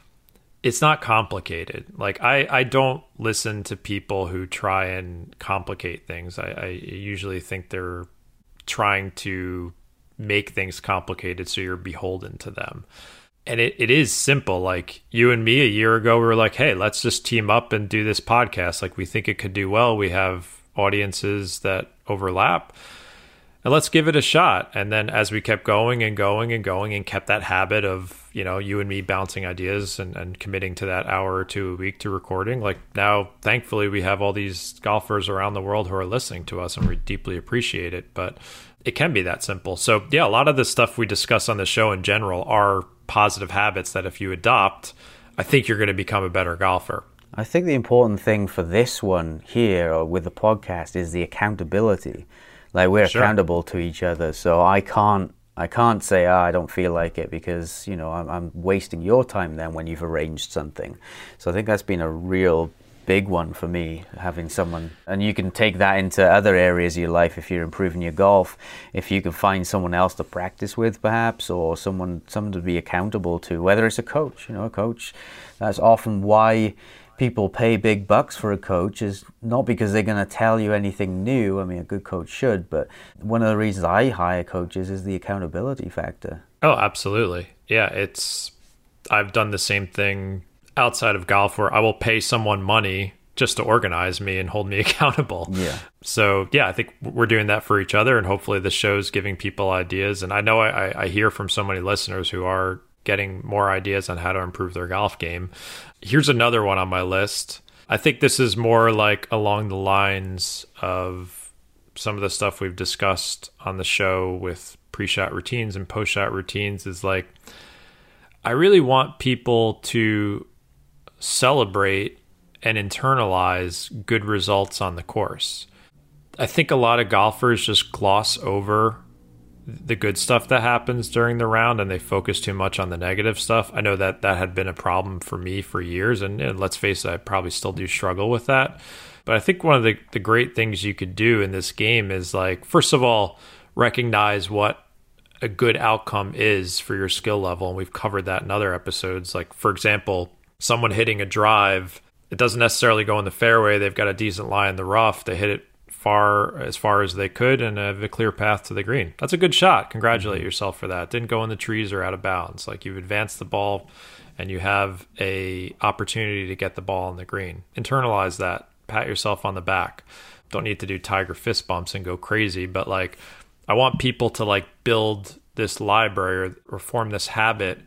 it's not complicated. Like I don't listen to people who try and complicate things. I usually think they're trying to make things complicated so you're beholden to them. And it is simple. Like you and me a year ago, we were like, hey, let's just team up and do this podcast. Like we think it could do well. We have audiences that overlap. And let's give it a shot. And then as we kept going and going and going and kept that habit of, you and me bouncing ideas and committing to that hour or two a week to recording, like now, thankfully, we have all these golfers around the world who are listening to us and we deeply appreciate it. But it can be that simple. So yeah, a lot of the stuff we discuss on the show in general are positive habits that if you adopt, I think you're going to become a better golfer. I think the important thing for this one here or with the podcast is the accountability. Like we're accountable to each other. So I can't say, I don't feel like it because, I'm wasting your time then when you've arranged something. So I think that's been a real big one for me, having someone, and you can take that into other areas of your life if you're improving your golf. If you can find someone else to practice with perhaps, or someone to be accountable to, whether it's a coach, a coach. That's often why people pay big bucks for a coach, is not because they're going to tell you anything new. I mean, a good coach should, but one of the reasons I hire coaches is the accountability factor. Oh, absolutely. Yeah, I've done the same thing outside of golf where I will pay someone money just to organize me and hold me accountable. Yeah. So yeah, I think we're doing that for each other, and hopefully the show's giving people ideas. And I know I hear from so many listeners who are getting more ideas on how to improve their golf game. Here's another one on my list. I think this is more like along the lines of some of the stuff we've discussed on the show with pre-shot routines and post-shot routines, is like, I really want people to celebrate and internalize good results on the course. I think a lot of golfers just gloss over the good stuff that happens during the round and they focus too much on the negative stuff. I know that had been a problem for me for years, and let's face it, I probably still do struggle with that. But I think one of the great things you could do in this game is, like, first of all, recognize what a good outcome is for your skill level. And we've covered that in other episodes. Like, for example, someone hitting a drive, it doesn't necessarily go in the fairway. They've got a decent lie in the rough. They hit it as far as they could and have a clear path to the green. That's a good shot. Congratulate yourself for that. Didn't go in the trees or out of bounds. Like, you've advanced the ball and you have a opportunity to get the ball on the green. Internalize that. Pat yourself on the back. Don't need to do tiger fist bumps and go crazy, but like, I want people to like build this library or form this habit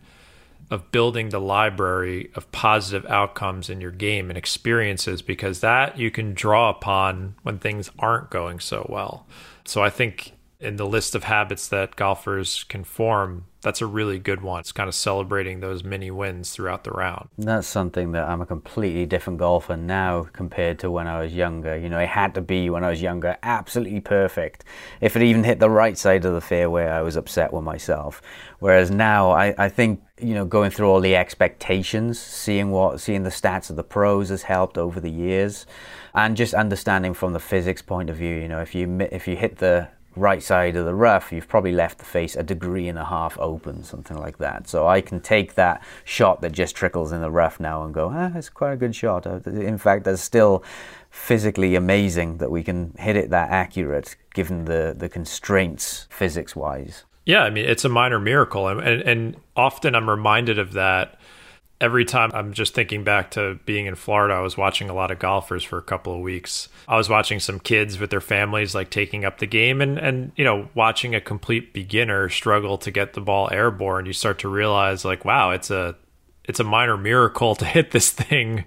of building the library of positive outcomes in your game and experiences, because that you can draw upon when things aren't going so well. So I think in the list of habits that golfers can form, that's a really good one. It's kind of celebrating those mini wins throughout the round. That's something that I'm a completely different golfer now compared to when I was younger. It had to be, when I was younger, absolutely perfect. If it even hit the right side of the fairway, I was upset with myself. Whereas now, I think, going through all the expectations, seeing the stats of the pros has helped over the years, and just understanding from the physics point of view, if you hit the right side of the rough, you've probably left the face 1.5 degrees open, something like that. So I can take that shot that just trickles in the rough now and go, it's quite a good shot. In fact, that's still physically amazing that we can hit it that accurate given the constraints physics-wise. Yeah, I mean, it's a minor miracle. And often I'm reminded of that every time. I'm just thinking back to being in Florida. I was watching a lot of golfers for a couple of weeks. I was watching some kids with their families like taking up the game and watching a complete beginner struggle to get the ball airborne. You start to realize, like, wow, it's a minor miracle to hit this thing,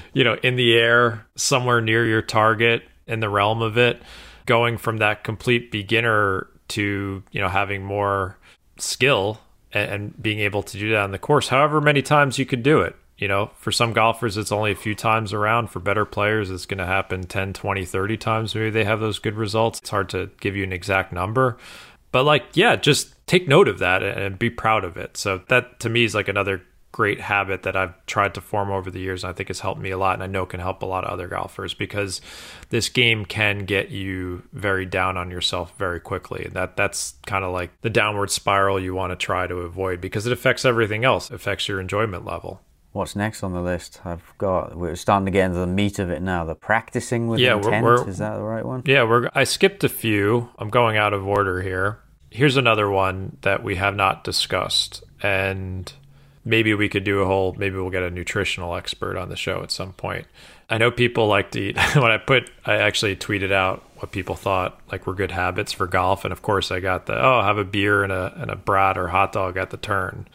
in the air somewhere near your target, in the realm of it, going from that complete beginner to, having more skill and being able to do that on the course, however many times you could do it. For some golfers, it's only a few times around. For better players, it's going to happen 10, 20, 30 times. Maybe they have those good results. It's hard to give you an exact number. But like, yeah, just take note of that and be proud of it. So that to me is like another great habit that I've tried to form over the years. And I think it's helped me a lot, and I know can help a lot of other golfers, because this game can get you very down on yourself very quickly. That's kind of like the downward spiral you want to try to avoid, because it affects everything else. It affects your enjoyment level. What's next on the list? We're starting to get into the meat of it now. The practicing with intent, is that the right one? Yeah, I skipped a few. I'm going out of order here. Here's another one that we have not discussed, and maybe we could do maybe we'll get a nutritional expert on the show at some point. I know people like to eat. I actually tweeted out what people thought like were good habits for golf. And of course I got have a beer and a brat or hot dog at the turn.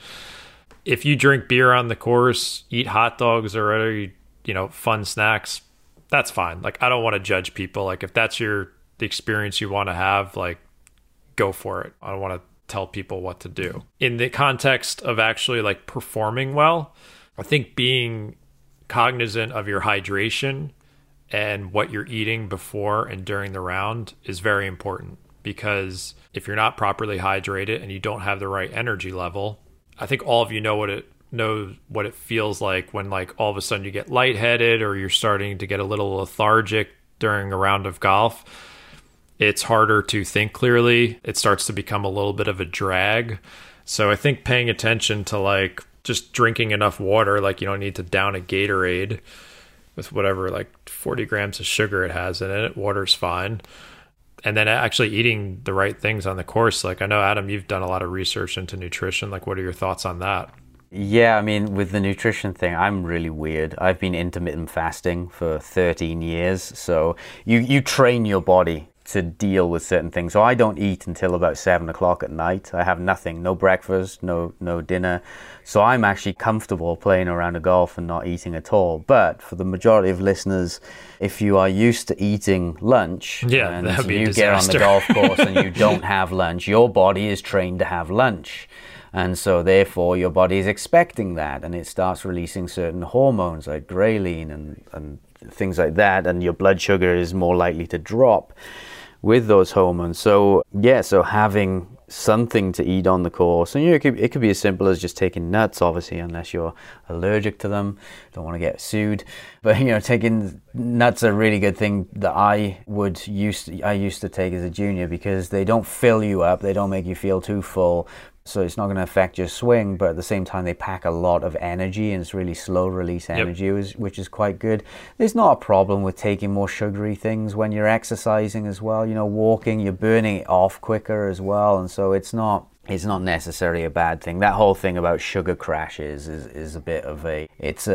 If you drink beer on the course, eat hot dogs or other, fun snacks, that's fine. Like, I don't want to judge people. Like, if that's the experience you want to have, like, go for it. I don't want to tell people what to do. In the context of actually like performing well, I think being cognizant of your hydration and what you're eating before and during the round is very important, because if you're not properly hydrated and you don't have the right energy level, I think all of you know what it feels like when like all of a sudden you get lightheaded or you're starting to get a little lethargic during a round of golf. It's harder to think clearly. It starts to become a little bit of a drag. So I think paying attention to like just drinking enough water, like you don't need to down a Gatorade with whatever like 40 grams of sugar it has in it. Water's fine. And then actually eating the right things on the course. Like, I know, Adam, you've done a lot of research into nutrition. Like, what are your thoughts on that? Yeah, I mean, with the nutrition thing, I'm really weird. I've been intermittent fasting for 13 years. So you train your body to deal with certain things. So I don't eat until about 7 o'clock at night. I have nothing, no breakfast, no dinner. So I'm actually comfortable playing around a golf and not eating at all. But for the majority of listeners, if you are used to eating lunch and you get on the golf course and you don't have lunch, your body is trained to have lunch. And so therefore your body is expecting that, and it starts releasing certain hormones like ghrelin and things like that, and your blood sugar is more likely to drop with those hormones. So having something to eat on the course, and it could be as simple as just taking nuts, obviously, unless you're allergic to them, don't want to get sued. But taking nuts are a really good thing that I used to take as a junior, because they don't fill you up, they don't make you feel too full. So it's not going to affect your swing, but at the same time, they pack a lot of energy, and it's really slow release energy, which is quite good. There's not a problem with taking more sugary things when you're exercising as well. Walking, you're burning it off quicker as well. And so it's not necessarily a bad thing. That whole thing about sugar crashes is a bit of a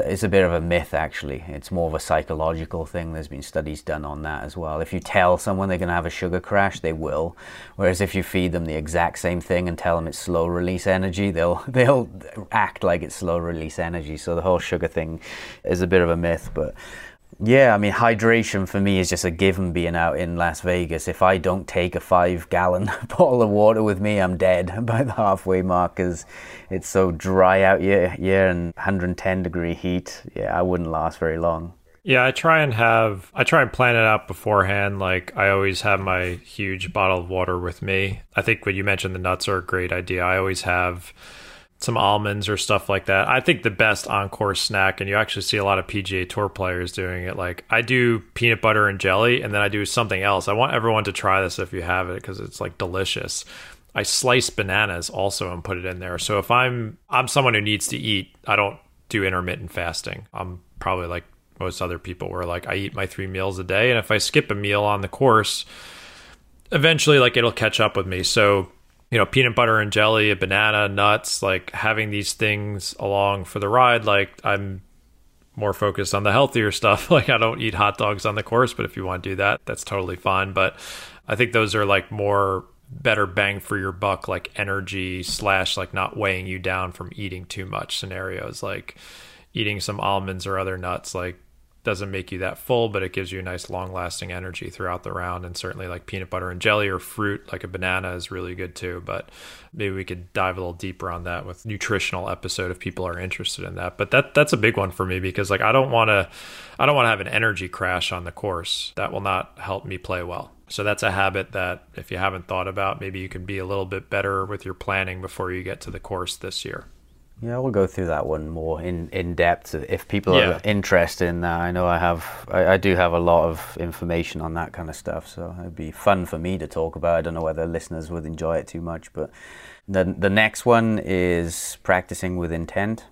myth, actually. It's more of a psychological thing. There's been studies done on that as well. If you tell someone they're going to have a sugar crash, they will. Whereas if you feed them the exact same thing and tell them it's slow release energy, they'll act like it's slow release energy. So the whole sugar thing is a bit of a myth, but yeah, I mean, hydration for me is just a given being out in Las Vegas. If I don't take a 5-gallon bottle of water with me, I'm dead by the halfway mark, because it's so dry out here and 110-degree heat. Yeah, I wouldn't last very long. Yeah, I try and plan it out beforehand. Like, I always have my huge bottle of water with me. I think when you mentioned the nuts are a great idea. I always have some almonds or stuff like that. I think the best on-course snack, and you actually see a lot of PGA Tour players doing it, like I do peanut butter and jelly, and then I do something else. I want everyone to try this if you have it, because it's like delicious. I slice bananas also and put it in there. So if I'm someone who needs to eat, I don't do intermittent fasting. I'm probably like most other people, where like I eat my 3 meals a day, and if I skip a meal on the course, eventually like it'll catch up with me. So peanut butter and jelly, a banana, nuts, like having these things along for the ride. Like, I'm more focused on the healthier stuff. Like, I don't eat hot dogs on the course, but if you want to do that, that's totally fine. But I think those are like better bang for your buck, like energy / like not weighing you down from eating too much scenarios. Like eating some almonds or other nuts, like doesn't make you that full, but it gives you a nice long-lasting energy throughout the round. And certainly like peanut butter and jelly or fruit, like a banana, is really good too. But maybe we could dive a little deeper on that with nutritional episode if people are interested in that. But that's a big one for me, because like I don't want to have an energy crash on the course. That will not help me play well. So that's a habit that if you haven't thought about, maybe you can be a little bit better with your planning before you get to the course this year. Yeah, we'll go through that one more in depth if people are interested in that. I know I do have a lot of information on that kind of stuff, so it'd be fun for me to talk about. I don't know whether listeners would enjoy it too much, but the next one is practicing with intent.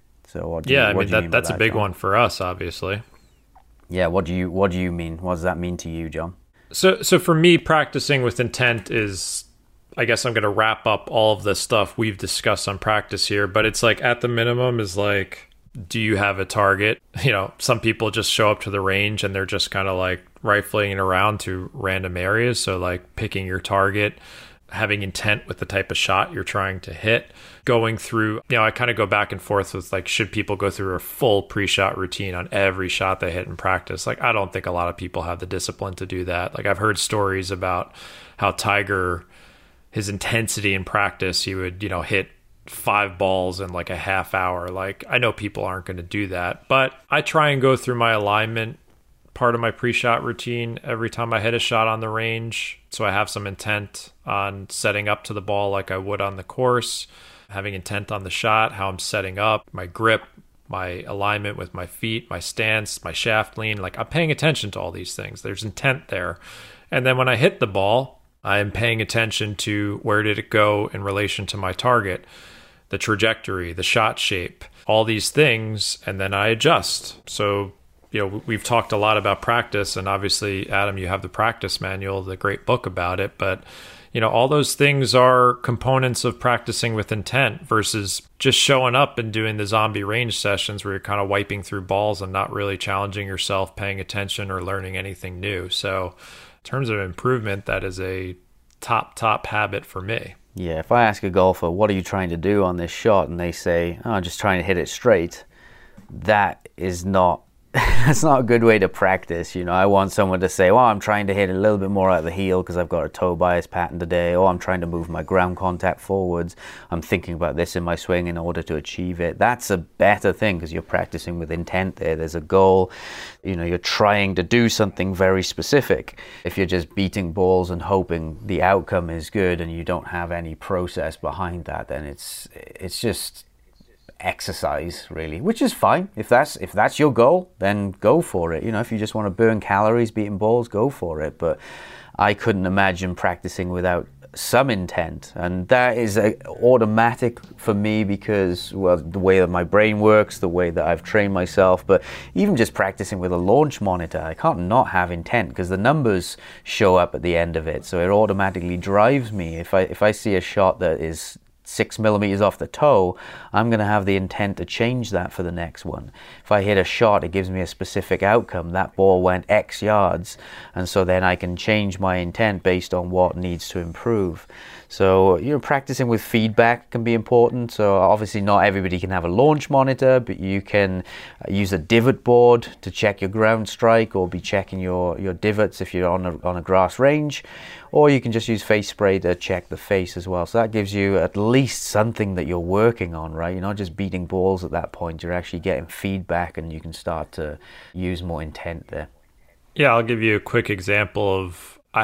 So what do you mean that's by a big John? one for us, obviously. Yeah, what do you mean? What does that mean to you, John? So for me, practicing with intent is, I guess I'm going to wrap up all of the stuff we've discussed on practice here, but it's like at the minimum is like, do you have a target? You know, some people just show up to the range and they're just kind of like rifling around to random areas. So like picking your target, having intent with the type of shot you're trying to hit, going through, I kind of go back and forth with like, should people go through a full pre-shot routine on every shot they hit in practice? Like, I don't think a lot of people have the discipline to do that. Like, I've heard stories about how Tiger, his intensity in practice, he would, hit 5 balls in like a half hour. Like, I know people aren't going to do that, but I try and go through my alignment part of my pre-shot routine every time I hit a shot on the range. So I have some intent on setting up to the ball like I would on the course, having intent on the shot, how I'm setting up, my grip, my alignment with my feet, my stance, my shaft lean. Like, I'm paying attention to all these things. There's intent there. And then when I hit the ball, I'm paying attention to where did it go in relation to my target, the trajectory, the shot shape, all these things, and then I adjust. So we've talked a lot about practice, and obviously, Adam, you have the practice manual, the great book about it. But, all those things are components of practicing with intent versus just showing up and doing the zombie range sessions where you're kind of wiping through balls and not really challenging yourself, paying attention, or learning anything new. So in terms of improvement, that is a top habit for me. Yeah, if I ask a golfer, what are you trying to do on this shot? And they say, I'm just trying to hit it straight. That is not that's not a good way to practice. I want someone to say, well, I'm trying to hit a little bit more out of the heel because I've got a toe bias pattern today, or I'm trying to move my ground contact forwards. I'm thinking about this in my swing in order to achieve it. That's a better thing because you're practicing with intent there. There's a goal. You're trying to do something very specific. If you're just beating balls and hoping the outcome is good and you don't have any process behind that, then it's just exercise, really, which is fine. If that's your goal, then go for it. If you just want to burn calories beating balls, go for it. But I couldn't imagine practicing without some intent, and that is automatic for me because, well, the way that my brain works, the way that I've trained myself. But even just practicing with a launch monitor, I can't not have intent because the numbers show up at the end of it, so it automatically drives me. If I see a shot that is 6 millimeters off the toe, I'm going to have the intent to change that for the next one. If I hit a shot, it gives me a specific outcome. That ball went X yards, and so then I can change my intent based on what needs to improve. So, practicing with feedback can be important. So obviously not everybody can have a launch monitor, but you can use a divot board to check your ground strike or be checking your divots if you're on a grass range, or you can just use face spray to check the face as well. So that gives you at least something that you're working on, right? You're not just beating balls at that point. You're actually getting feedback and you can start to use more intent there. Yeah, I'll give you a quick example of I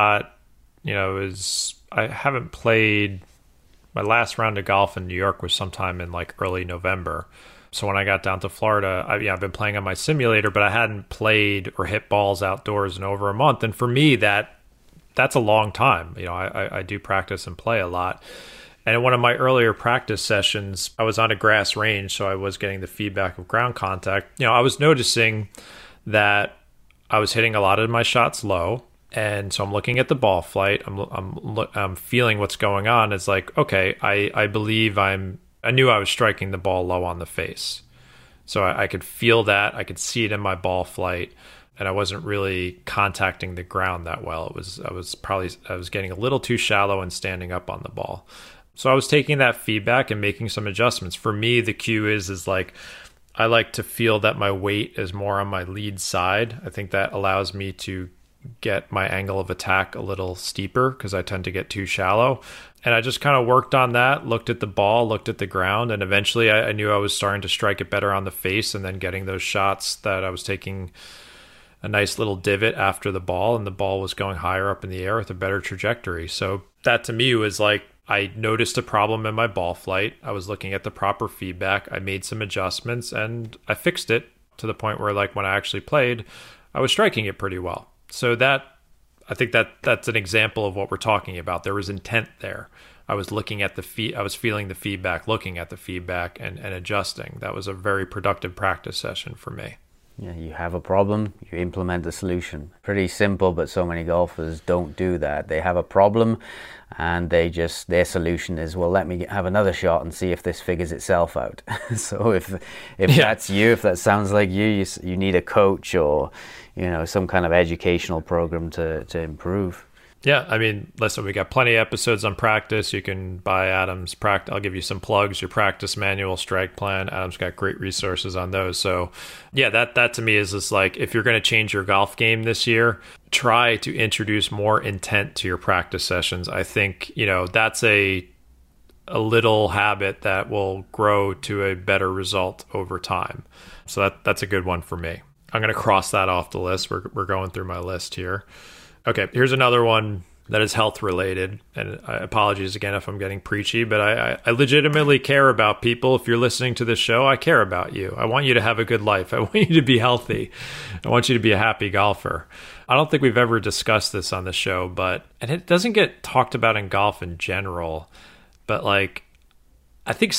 haven't played. My last round of golf in New York was sometime in like early November. So when I got down to Florida, I've been playing on my simulator, but I hadn't played or hit balls outdoors in over a month. And for me, that's a long time. I do practice and play a lot. And in one of my earlier practice sessions, I was on a grass range, so I was getting the feedback of ground contact. I was noticing that I was hitting a lot of my shots low. And so I'm looking at the ball flight. I'm feeling what's going on. It's like, okay, I believe I knew I was striking the ball low on the face. So I could feel that. I could see it in my ball flight, and I wasn't really contacting the ground that well. I was getting a little too shallow and standing up on the ball. So I was taking that feedback and making some adjustments. For me, the cue is like, I like to feel that my weight is more on my lead side. I think that allows me to get my angle of attack a little steeper because I tend to get too shallow. And I just kind of worked on that, looked at the ball, looked at the ground, and eventually I knew I was starting to strike it better on the face and then getting those shots that I was taking a nice little divot after the ball, and the ball was going higher up in the air with a better trajectory. So that to me was like, I noticed a problem in my ball flight. I was looking at the proper feedback. I made some adjustments and I fixed it to the point where, like, when I actually played, I was striking it pretty well. So that, I think that's an example of what we're talking about. There was intent there. I was looking at I was feeling the feedback, looking at the feedback and adjusting. That was a very productive practice session for me. Yeah, you have a problem, you implement the solution. Pretty simple, but so many golfers don't do that. They have a problem and their solution is, well, let me have another shot and see if this figures itself out. So if that's you, if that sounds like you need a coach or, some kind of educational program to improve. Yeah, I mean, listen, we got plenty of episodes on practice. You can buy Adam's practice. I'll give you some plugs. Your practice manual, strike plan. Adam's got great resources on those. So, yeah, that to me is just like, if you're going to change your golf game this year, try to introduce more intent to your practice sessions. I think, that's a little habit that will grow to a better result over time. So that's a good one for me. I'm going to cross that off the list. We're going through my list here. Okay, here's another one that is health related. And apologies again if I'm getting preachy, but I legitimately care about people. If you're listening to this show, I care about you. I want you to have a good life. I want you to be healthy. I want you to be a happy golfer. I don't think we've ever discussed this on the show, and it doesn't get talked about in golf in general, but like, I think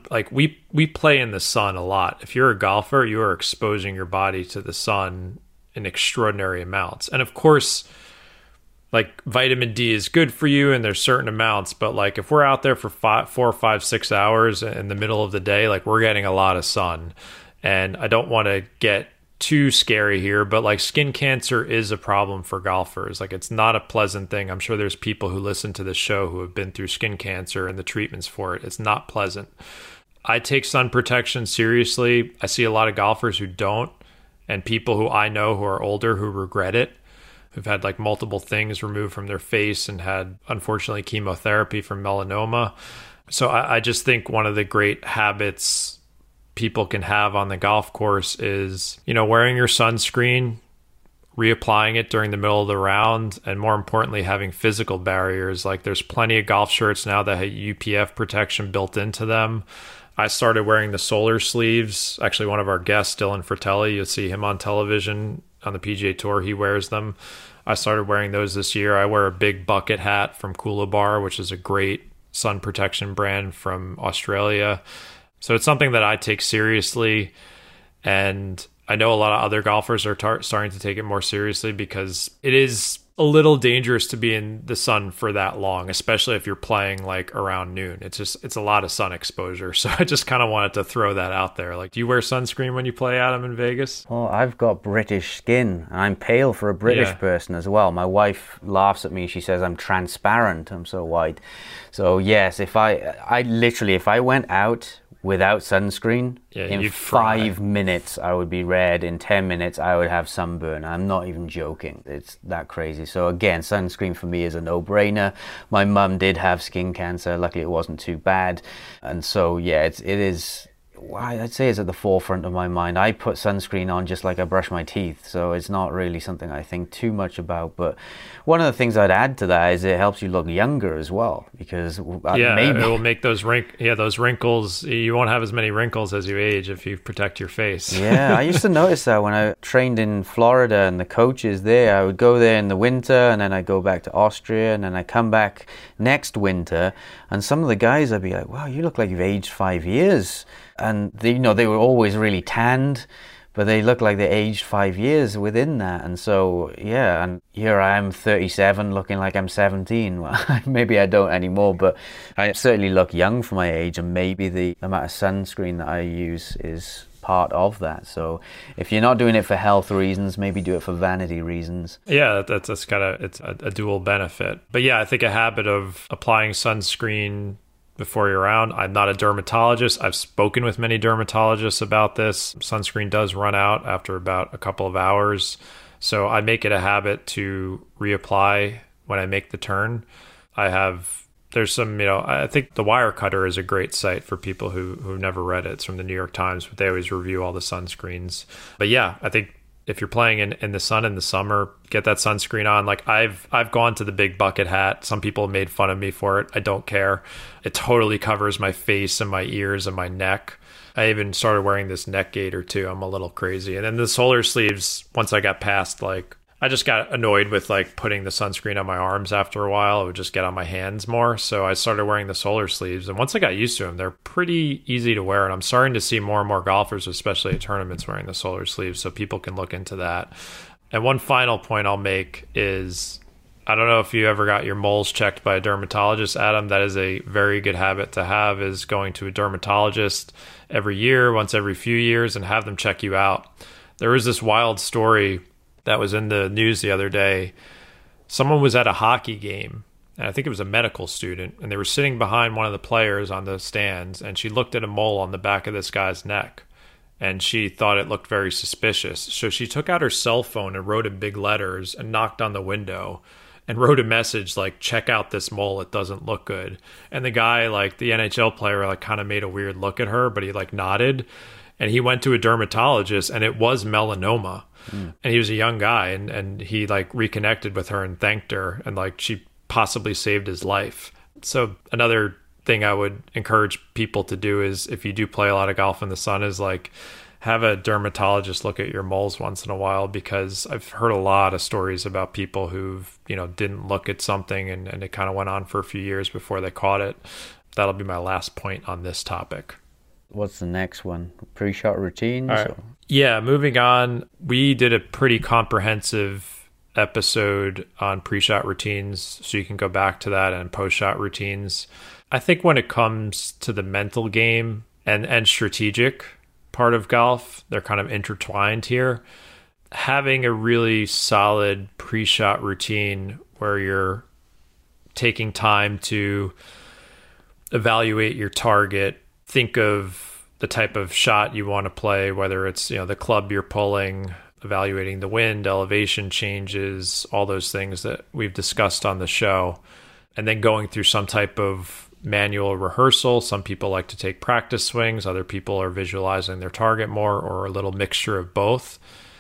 we play in the sun a lot. If you're a golfer, you are exposing your body to the sun in extraordinary amounts. And of course, like, vitamin D is good for you and there's certain amounts, but like, if we're out there for 4, 5, 6 hours in the middle of the day, like, we're getting a lot of sun. And I don't want to get too scary here, but like, skin cancer is a problem for golfers. Like, it's not a pleasant thing. I'm sure there's people who listen to this show who have been through skin cancer and the treatments for it. It's not pleasant. I take sun protection seriously. I see a lot of golfers who don't, and people who I know who are older who regret it, who've had like multiple things removed from their face and had, unfortunately, chemotherapy from melanoma. So I just think one of the great habits people can have on the golf course is, wearing your sunscreen, reapplying it during the middle of the round, and more importantly, having physical barriers. Like, there's plenty of golf shirts now that have UPF protection built into them. I started wearing the solar sleeves. Actually, one of our guests, Dylan Fratelli, you'll see him on television on the PGA Tour. He wears them. I started wearing those this year. I wear a big bucket hat from Coolabah, which is a great sun protection brand from Australia. So it's something that I take seriously. And I know a lot of other golfers are starting to take it more seriously, because it is a little dangerous to be in the sun for that long, especially if you're playing like around noon. It's a lot of sun exposure. So I just kind of wanted to throw that out there. Like, do you wear sunscreen when you play, Adam, in Vegas? Well, I've got British skin, and I'm pale for a British person as well. My wife laughs at me. She says I'm transparent. I'm so white. So yes, if I went out without sunscreen, in 5 minutes I would be red. In 10 minutes I would have sunburn. I'm not even joking. It's that crazy. So again, sunscreen for me is a no-brainer. My mum did have skin cancer. Luckily it wasn't too bad. And so yeah, it is, I'd say it's at the forefront of my mind. I put sunscreen on just like I brush my teeth, so it's not really something I think too much about. But one of the things I'd add to that is it helps you look younger as well, because maybe it will make those wrinkles. You won't have as many wrinkles as you age if you protect your face. Yeah, I used to notice that when I trained in Florida, and the coaches there, I would go there in the winter and then I'd go back to Austria, and then I come back next winter, and some of the guys, I'd be like, wow, you look like you've aged 5 years. And they were always really tanned, but they look like they aged 5 years within that. And so, yeah, and here I am 37 looking like I'm 17. Well, maybe I don't anymore, but I certainly look young for my age, and maybe the amount of sunscreen that I use is part of that. So if you're not doing it for health reasons, maybe do it for vanity reasons. Yeah, that's kind of, it's a dual benefit. But yeah, I think a habit of applying sunscreen before you're around. I'm not a dermatologist. I've spoken with many dermatologists about this. Sunscreen does run out after about a couple of hours. So I make it a habit to reapply when I make the turn. There's some, I think the Wirecutter is a great site for people who've never read it. It's from the New York Times, but they always review all the sunscreens. But yeah, I think if you're playing in the sun in the summer, get that sunscreen on. Like I've gone to the big bucket hat. Some people have made fun of me for it. I don't care. It totally covers my face and my ears and my neck. I even started wearing this neck gaiter too. I'm a little crazy. And then the solar sleeves, once I got past, like, I just got annoyed with like putting the sunscreen on my arms after a while. It would just get on my hands more. So I started wearing the solar sleeves. And once I got used to them, they're pretty easy to wear. And I'm starting to see more and more golfers, especially at tournaments, wearing the solar sleeves. So people can look into that. And one final point I'll make is, I don't know if you ever got your moles checked by a dermatologist, Adam. That is a very good habit to have, is going to a dermatologist every year, once every few years, and have them check you out. There was this wild story that was in the news the other day. Someone was at a hockey game, and I think it was a medical student, and they were sitting behind one of the players on the stands, and she looked at a mole on the back of this guy's neck, and she thought it looked very suspicious. So she took out her cell phone and wrote in big letters and knocked on the window and wrote a message like, check out this mole, it doesn't look good. And the guy, like the NHL player, like kind of made a weird look at her, but he like nodded, and he went to a dermatologist, and it was melanoma. And he was a young guy, and he like reconnected with her and thanked her, and like she possibly saved his life. So another thing I would encourage people to do is, if you do play a lot of golf in the sun, is like have a dermatologist look at your moles once in a while, because I've heard a lot of stories about people who've, didn't look at something and it kind of went on for a few years before they caught it. That'll be my last point on this topic. What's the next one? Pre-shot routines? All right. Yeah, moving on. We did a pretty comprehensive episode on pre-shot routines, so you can go back to that, and post-shot routines. I think when it comes to the mental game and strategic part of golf, they're kind of intertwined here. Having a really solid pre-shot routine where you're taking time to evaluate your target, think of the type of shot you want to play, whether it's, the club you're pulling, evaluating the wind, elevation changes, all those things that we've discussed on the show, and then going through some type of manual rehearsal. Some people like to take practice swings. Other people are visualizing their target more, or a little mixture of both.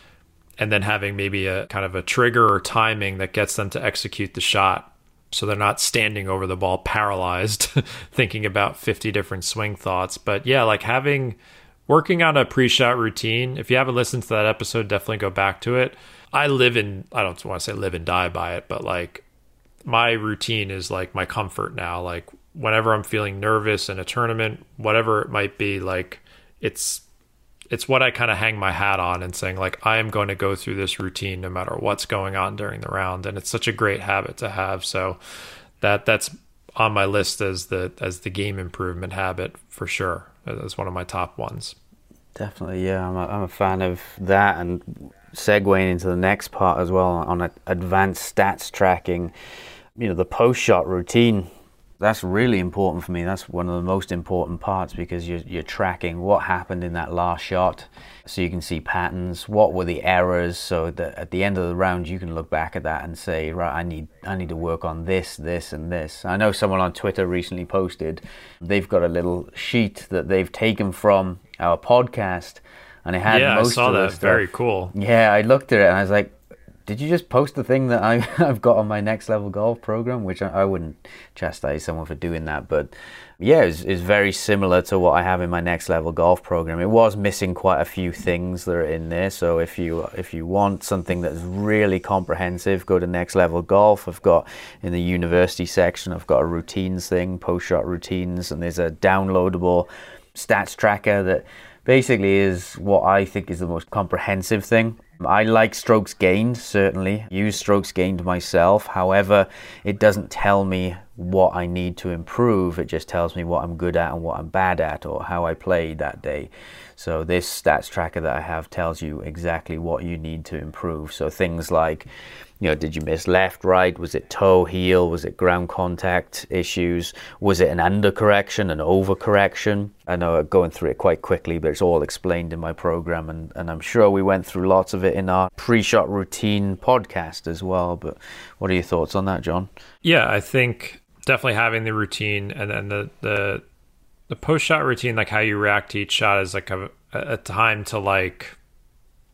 And then having maybe a kind of a trigger or timing that gets them to execute the shot, so they're not standing over the ball paralyzed thinking about 50 different swing thoughts. But yeah, like working on a pre-shot routine. If you haven't listened to that episode, definitely go back to it. I don't want to say live and die by it, but like my routine is like my comfort now. Like whenever I'm feeling nervous in a tournament, whatever it might be, like it's what I kind of hang my hat on, and saying like, I am going to go through this routine no matter what's going on during the round. And it's such a great habit to have. So that's on my list as the game improvement habit for sure. That's one of my top ones. Definitely, yeah. I'm a fan of that, and segueing into the next part as well on advanced stats tracking. The post-shot routine, that's really important for me. That's one of the most important parts, because you're tracking what happened in that last shot, so you can see patterns. What were the errors, so that at the end of the round you can look back at that and say, right, I need to work on this, and this. I know someone on Twitter recently posted, they've got a little sheet that they've taken from our podcast, and it had most I saw of that. the stuff. Very cool. Yeah, I looked at it and I was like, did you just post the thing that I've got on my Next Level Golf program? Which I wouldn't chastise someone for doing that, but yeah, it's very similar to what I have in my Next Level Golf program. It was missing quite a few things that are in there, so if you want something that's really comprehensive, go to Next Level Golf. I've got in the university section, I've got a routines thing, post-shot routines, and there's a downloadable stats tracker that basically is what I think is the most comprehensive thing. I like strokes gained, certainly. Use strokes gained myself. However, it doesn't tell me what I need to improve. It just tells me what I'm good at and what I'm bad at, or how I played that day. So this stats tracker that I have tells you exactly what you need to improve. So things like, did you miss left, right? Was it toe, heel? Was it ground contact issues? Was it an undercorrection, an overcorrection? I know I'm going through it quite quickly, but it's all explained in my program, and I'm sure we went through lots of it in our pre-shot routine podcast as well. But what are your thoughts on that, John? Yeah, I think definitely having the routine, and then the post-shot routine, like how you react to each shot, is like a time to like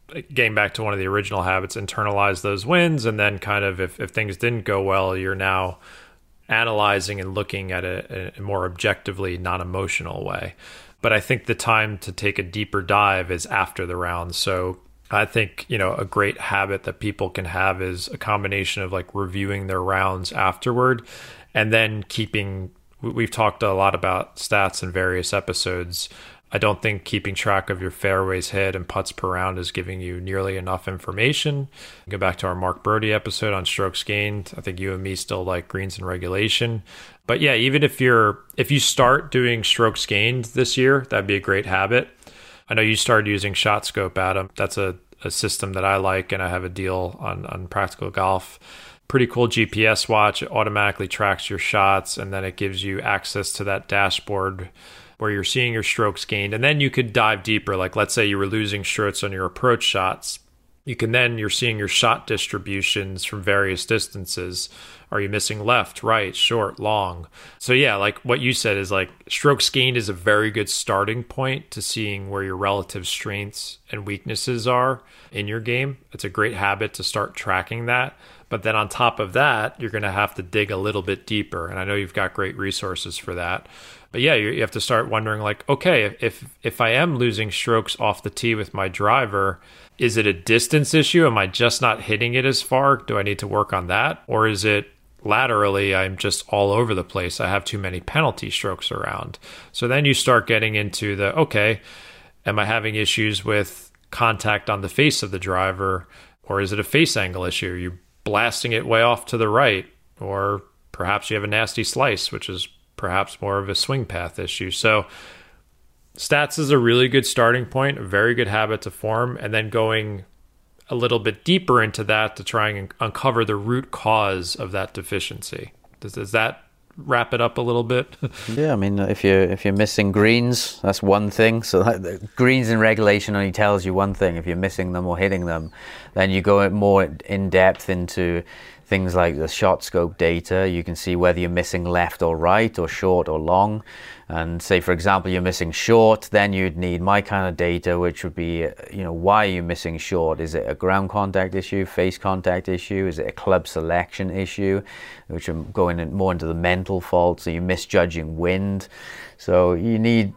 getting back to one of the original habits, internalize those wins. And then kind of if things didn't go well, you're now analyzing and looking at it in a more objectively non-emotional way. But I think the time to take a deeper dive is after the round. So I think, a great habit that people can have is a combination of like reviewing their rounds afterward and then we've talked a lot about stats in various episodes. I don't think keeping track of your fairways hit and putts per round is giving you nearly enough information. Go back to our Mark Brody episode on strokes gained. I think you and me still like greens in regulation. But yeah, even if you start doing strokes gained this year, that'd be a great habit. I know you started using ShotScope, Adam. That's a system that I like, and I have a deal on Practical Golf. Pretty cool GPS watch. It automatically tracks your shots, and then it gives you access to that dashboard where you're seeing your strokes gained. And then you could dive deeper. Like let's say you were losing strokes on your approach shots. You're seeing your shot distributions from various distances. Are you missing left, right, short, long? So yeah, like what you said is like strokes gained is a very good starting point to seeing where your relative strengths and weaknesses are in your game. It's a great habit to start tracking that. But then on top of that, you're going to have to dig a little bit deeper. And I know you've got great resources for that. But yeah, you have to start wondering like, okay, if I am losing strokes off the tee with my driver, is it a distance issue? Am I just not hitting it as far? Do I need to work on that? Or is it laterally, I'm just all over the place? I have too many penalty strokes around. So then you start getting into okay, am I having issues with contact on the face of the driver? Or is it a face angle issue? Are you blasting it way off to the right? Or perhaps you have a nasty slice, which is perhaps more of a swing path issue. So stats is a really good starting point, a very good habit to form, and then going a little bit deeper into that to try and uncover the root cause of that deficiency. Does that wrap it up a little bit? Yeah, I mean, if you're missing greens, that's one thing. So greens in regulation only tells you one thing. If you're missing them or hitting them, then you go more in depth into things like the ShotScope data. You can see whether you're missing left or right or short or long. And say, for example, you're missing short, then you'd need my kind of data, which would be, why are you missing short? Is it a ground contact issue, face contact issue? Is it a club selection issue, which are going more into the mental faults? Are you misjudging wind? So you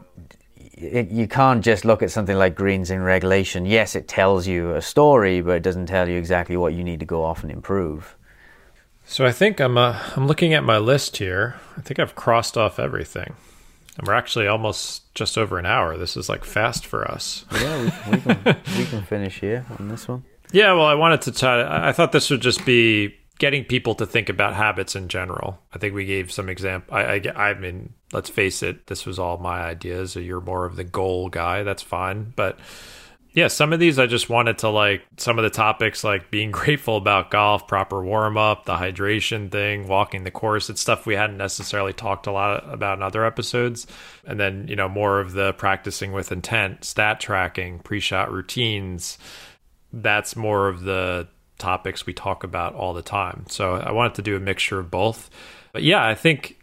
can't just look at something like greens in regulation. Yes, it tells you a story, but it doesn't tell you exactly what you need to go off and improve. So I think I'm looking at my list here. I think I've crossed off everything. And we're actually almost just over an hour. This is like fast for us. Yeah, we can finish here on this one. Yeah, well, I wanted to I thought this would just be getting people to think about habits in general. I think we gave some example. I mean, let's face it, this was all my ideas. So you're more of the goal guy. That's fine. But yeah, some of these I just wanted to some of the topics like being grateful about golf, proper warm up, the hydration thing, walking the course. It's stuff we hadn't necessarily talked a lot about in other episodes. And then, more of the practicing with intent, stat tracking, pre-shot routines. That's more of the topics we talk about all the time. So I wanted to do a mixture of both. But yeah, I think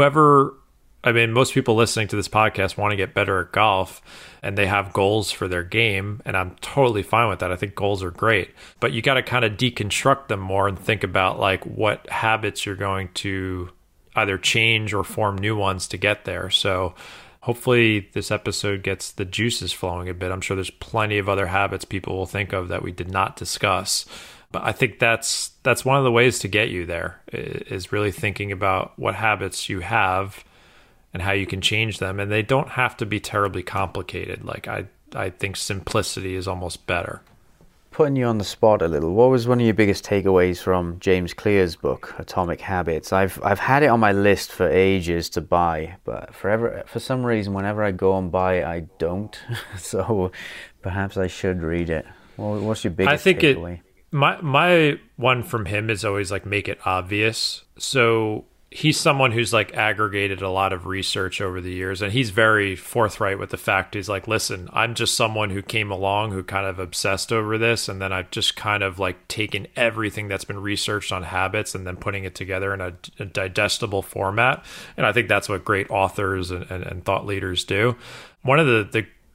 most people listening to this podcast want to get better at golf and they have goals for their game. And I'm totally fine with that. I think goals are great, but you got to kind of deconstruct them more and think about what habits you're going to either change or form new ones to get there. So hopefully this episode gets the juices flowing a bit. I'm sure there's plenty of other habits people will think of that we did not discuss. But I think that's one of the ways to get you there is really thinking about what habits you have and how you can change them. And they don't have to be terribly complicated. I think simplicity is almost better. Putting you on the spot a little, what was one of your biggest takeaways from James Clear's book, Atomic Habits? I've had it on my list for ages to buy, but for some reason, whenever I go and buy it, I don't. So perhaps I should read it. What's your biggest takeaway? My one from him is always make it obvious. So he's someone who's aggregated a lot of research over the years, and he's very forthright with the fact. He's listen, I'm just someone who came along who kind of obsessed over this, and then I've just kind of taken everything that's been researched on habits and then putting it together in a digestible format. And I think that's what great authors and thought leaders do. One of the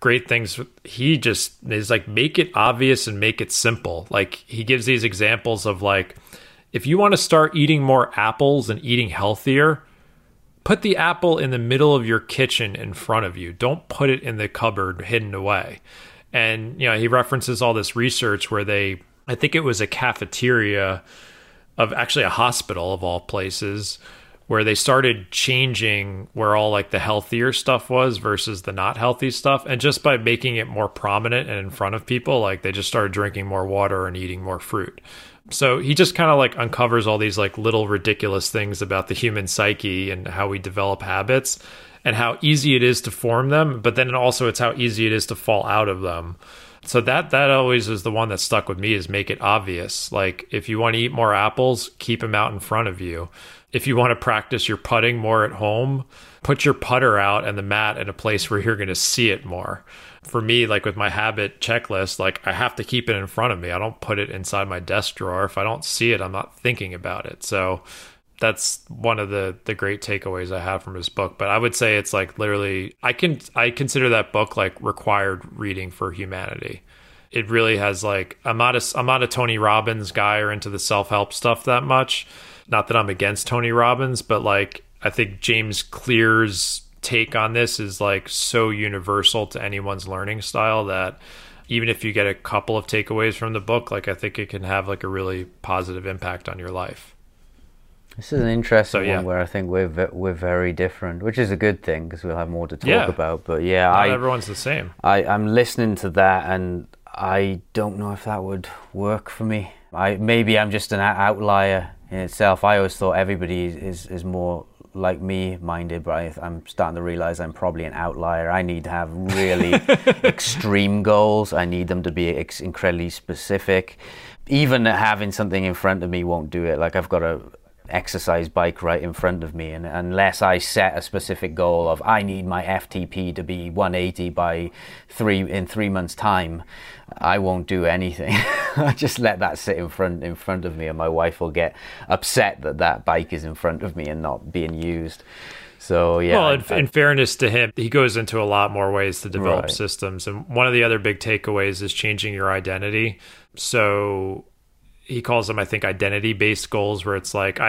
great things. He just is like, make it obvious and make it simple. Like he gives these examples of like, if you want to start eating more apples and eating healthier, put the apple in the middle of your kitchen in front of you. Don't put it in the cupboard hidden away. And, you know, he references all this research where I think it was a cafeteria of actually a hospital of all places, where they started changing where all like the healthier stuff was versus the not healthy stuff. And just by making it more prominent and in front of people, like they just started drinking more water and eating more fruit. So he just kind of like uncovers all these like little ridiculous things about the human psyche and how we develop habits and how easy it is to form them. But then also it's how easy it is to fall out of them. So that always is the one that stuck with me, is make it obvious. Like if you want to eat more apples, keep them out in front of you. If you want to practice your putting more at home, put your putter out and the mat in a place where you're going to see it more. For me, like with my habit checklist, like I have to keep it in front of me. I don't put it inside my desk drawer. If I don't see it, I'm not thinking about it. So that's one of the great takeaways I have from his book. But I would say it's like literally, I consider that book like required reading for humanity. It really has like, I'm not a Tony Robbins guy or into the self-help stuff that much. Not that I'm against Tony Robbins, but like I think James Clear's take on this is like so universal to anyone's learning style that even if you get a couple of takeaways from the book, like I think it can have like a really positive impact on your life. This is an interesting one where I think we're very different, which is a good thing because we'll have more to talk about. But yeah, not everyone's the same. I'm listening to that and I don't know if that would work for me. Maybe I'm just an outlier in itself. I always thought everybody is more like me minded, but I'm starting to realize I'm probably an outlier. I need to have really extreme goals. I need them to be incredibly specific. Even having something in front of me won't do it. Like I've got a exercise bike right in front of me, and unless I set a specific goal of I need my FTP to be 180 in 3 months time, I won't do anything. I just let that sit in front of me, and my wife will get upset that bike is in front of me and not being used. So yeah. Well, in fairness to him, he goes into a lot more ways to develop systems, and one of the other big takeaways is changing your identity. So he calls them, I think, identity-based goals, where it's like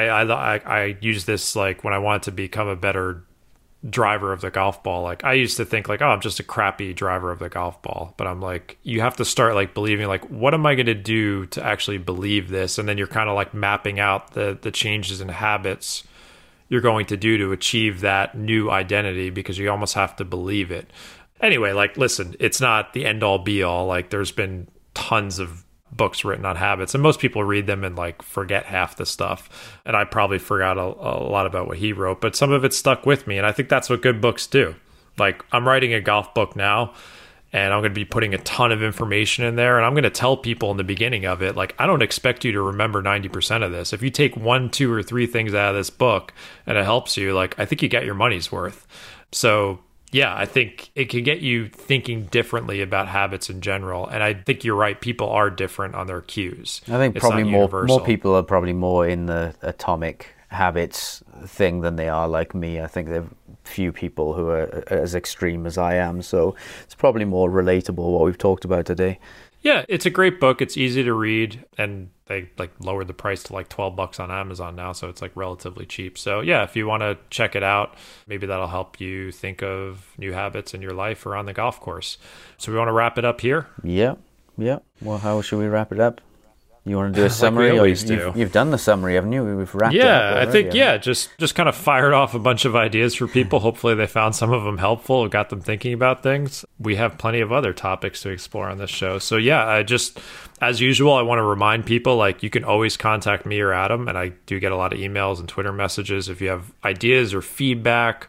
I use this like when I want to become a better driver of the golf ball. Like I used to think like, oh, I'm just a crappy driver of the golf ball, but I'm like, you have to start like believing like, what am I going to do to actually believe this? And then you're kind of like mapping out the changes in habits you're going to do to achieve that new identity, because you almost have to believe it. Anyway, like, listen, it's not the end all be all. Like there's been tons of books written on habits, and most people read them and like forget half the stuff, and I probably forgot a lot about what he wrote, but some of it stuck with me, and I think that's what good books do. Like I'm writing a golf book now, and I'm going to be putting a ton of information in there, and I'm going to tell people in the beginning of it, like, I don't expect you to remember 90% of this. If you take 1, 2, or 3 things out of this book and it helps you, like, I think you get your money's worth. So yeah, I think it can get you thinking differently about habits in general. And I think you're right. People are different on their cues. I think probably more people are probably more in the atomic habits thing than they are like me. I think there are few people who are as extreme as I am. So it's probably more relatable what we've talked about today. Yeah, it's a great book. It's easy to read, and they like lowered the price to like $12 on Amazon now, so it's like relatively cheap. So yeah, if you want to check it out, maybe that'll help you think of new habits in your life or on the golf course. So we want to wrap it up here? Yeah. Well, how should we wrap it up? You want to do a summary? You've done the summary, haven't you? We've wrapped it up already, I think, just kind of fired off a bunch of ideas for people. Hopefully they found some of them helpful and got them thinking about things. We have plenty of other topics to explore on this show. So yeah, I just, as usual, I want to remind people, like, you can always contact me or Adam, and I do get a lot of emails and Twitter messages if you have ideas or feedback,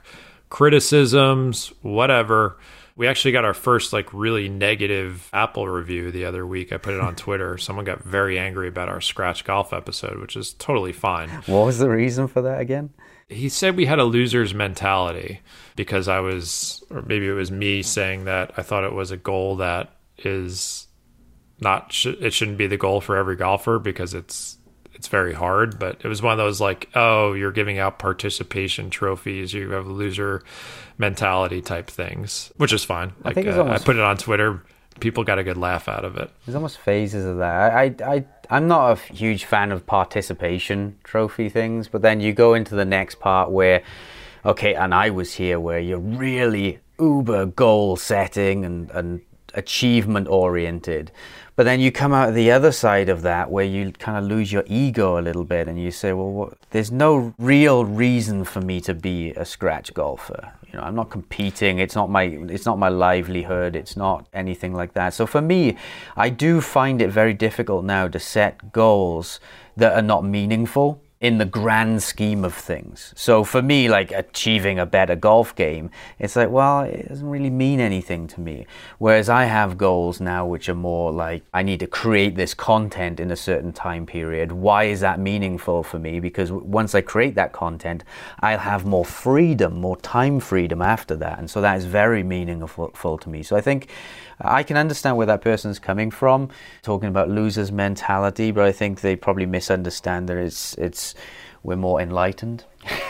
criticisms, whatever. We actually got our first like really negative Apple review the other week. I put it on Twitter. Someone got very angry about our Scratch Golf episode, which is totally fine. What was the reason for that again? He said we had a loser's mentality because or maybe it was me saying that I thought it was a goal that is not, it shouldn't be the goal for every golfer because it's it's very hard. But it was one of those like, oh, you're giving out participation trophies, you have loser mentality type things, which is fine. Like, I put it on Twitter. People got a good laugh out of it. There's almost phases of that. I'm not a huge fan of participation trophy things, but then you go into the next part where, okay, and I was here, where you're really uber goal setting and achievement oriented. But then you come out of the other side of that where you kind of lose your ego a little bit and you say, well, there's no real reason for me to be a scratch golfer. You know, I'm not competing. It's not my livelihood. It's not anything like that. So for me, I do find it very difficult now to set goals that are not meaningful in the grand scheme of things. So for me, like achieving a better golf game, it's like, well, it doesn't really mean anything to me. Whereas I have goals now which are more like, I need to create this content in a certain time period. Why is that meaningful for me? Because once I create that content, I'll have more freedom, more time freedom after that. And so that is very meaningful to me. So I think I can understand where that person's coming from, talking about loser's mentality, but I think they probably misunderstand that it's we're more enlightened.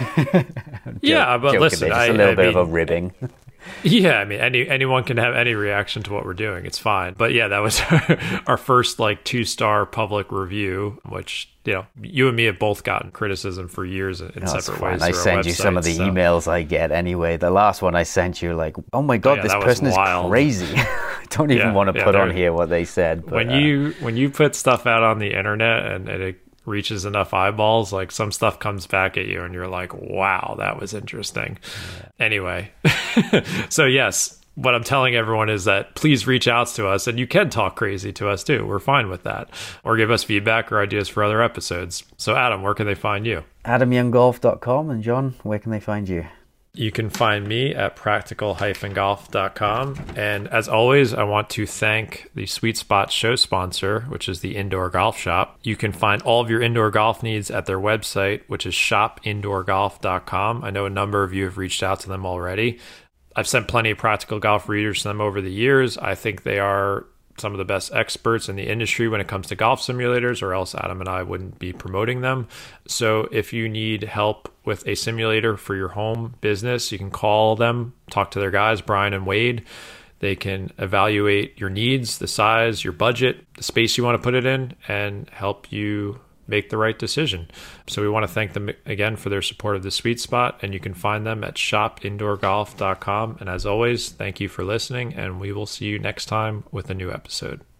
Yeah, but listen, just a little bit of a ribbing. Yeah, I mean, anyone can have any reaction to what we're doing. It's fine. But yeah, that was our first like 2-star public review, which, you know, you and me have both gotten criticism for years in separate ways. I send you some of the emails I get anyway. The last one I sent you, like, oh my God, this person is crazy. I don't even want to put on here what they said. But, when you put stuff out on the internet and it reaches enough eyeballs, like some stuff comes back at you and you're like, wow, that was interesting. Yeah. Anyway, so yes, what I'm telling everyone is that please reach out to us, and you can talk crazy to us too. We're fine with that. Or give us feedback or ideas for other episodes. So Adam, where can they find you? AdamYoungGolf.com. And John, where can they find you? You can find me at practical-golf.com. And as always, I want to thank the Sweet Spot show sponsor, which is the Indoor Golf Shop. You can find all of your indoor golf needs at their website, which is shopindoorgolf.com. I know a number of you have reached out to them already. I've sent plenty of Practical Golf readers to them over the years. I think they are some of the best experts in the industry when it comes to golf simulators, or else Adam and I wouldn't be promoting them. So if you need help with a simulator for your home business, you can call them, talk to their guys, Brian and Wade. They can evaluate your needs, the size, your budget, the space you want to put it in, and help you make the right decision. So we want to thank them again for their support of the Sweet Spot, and you can find them at shopindoorgolf.com. And as always, thank you for listening, and we will see you next time with a new episode.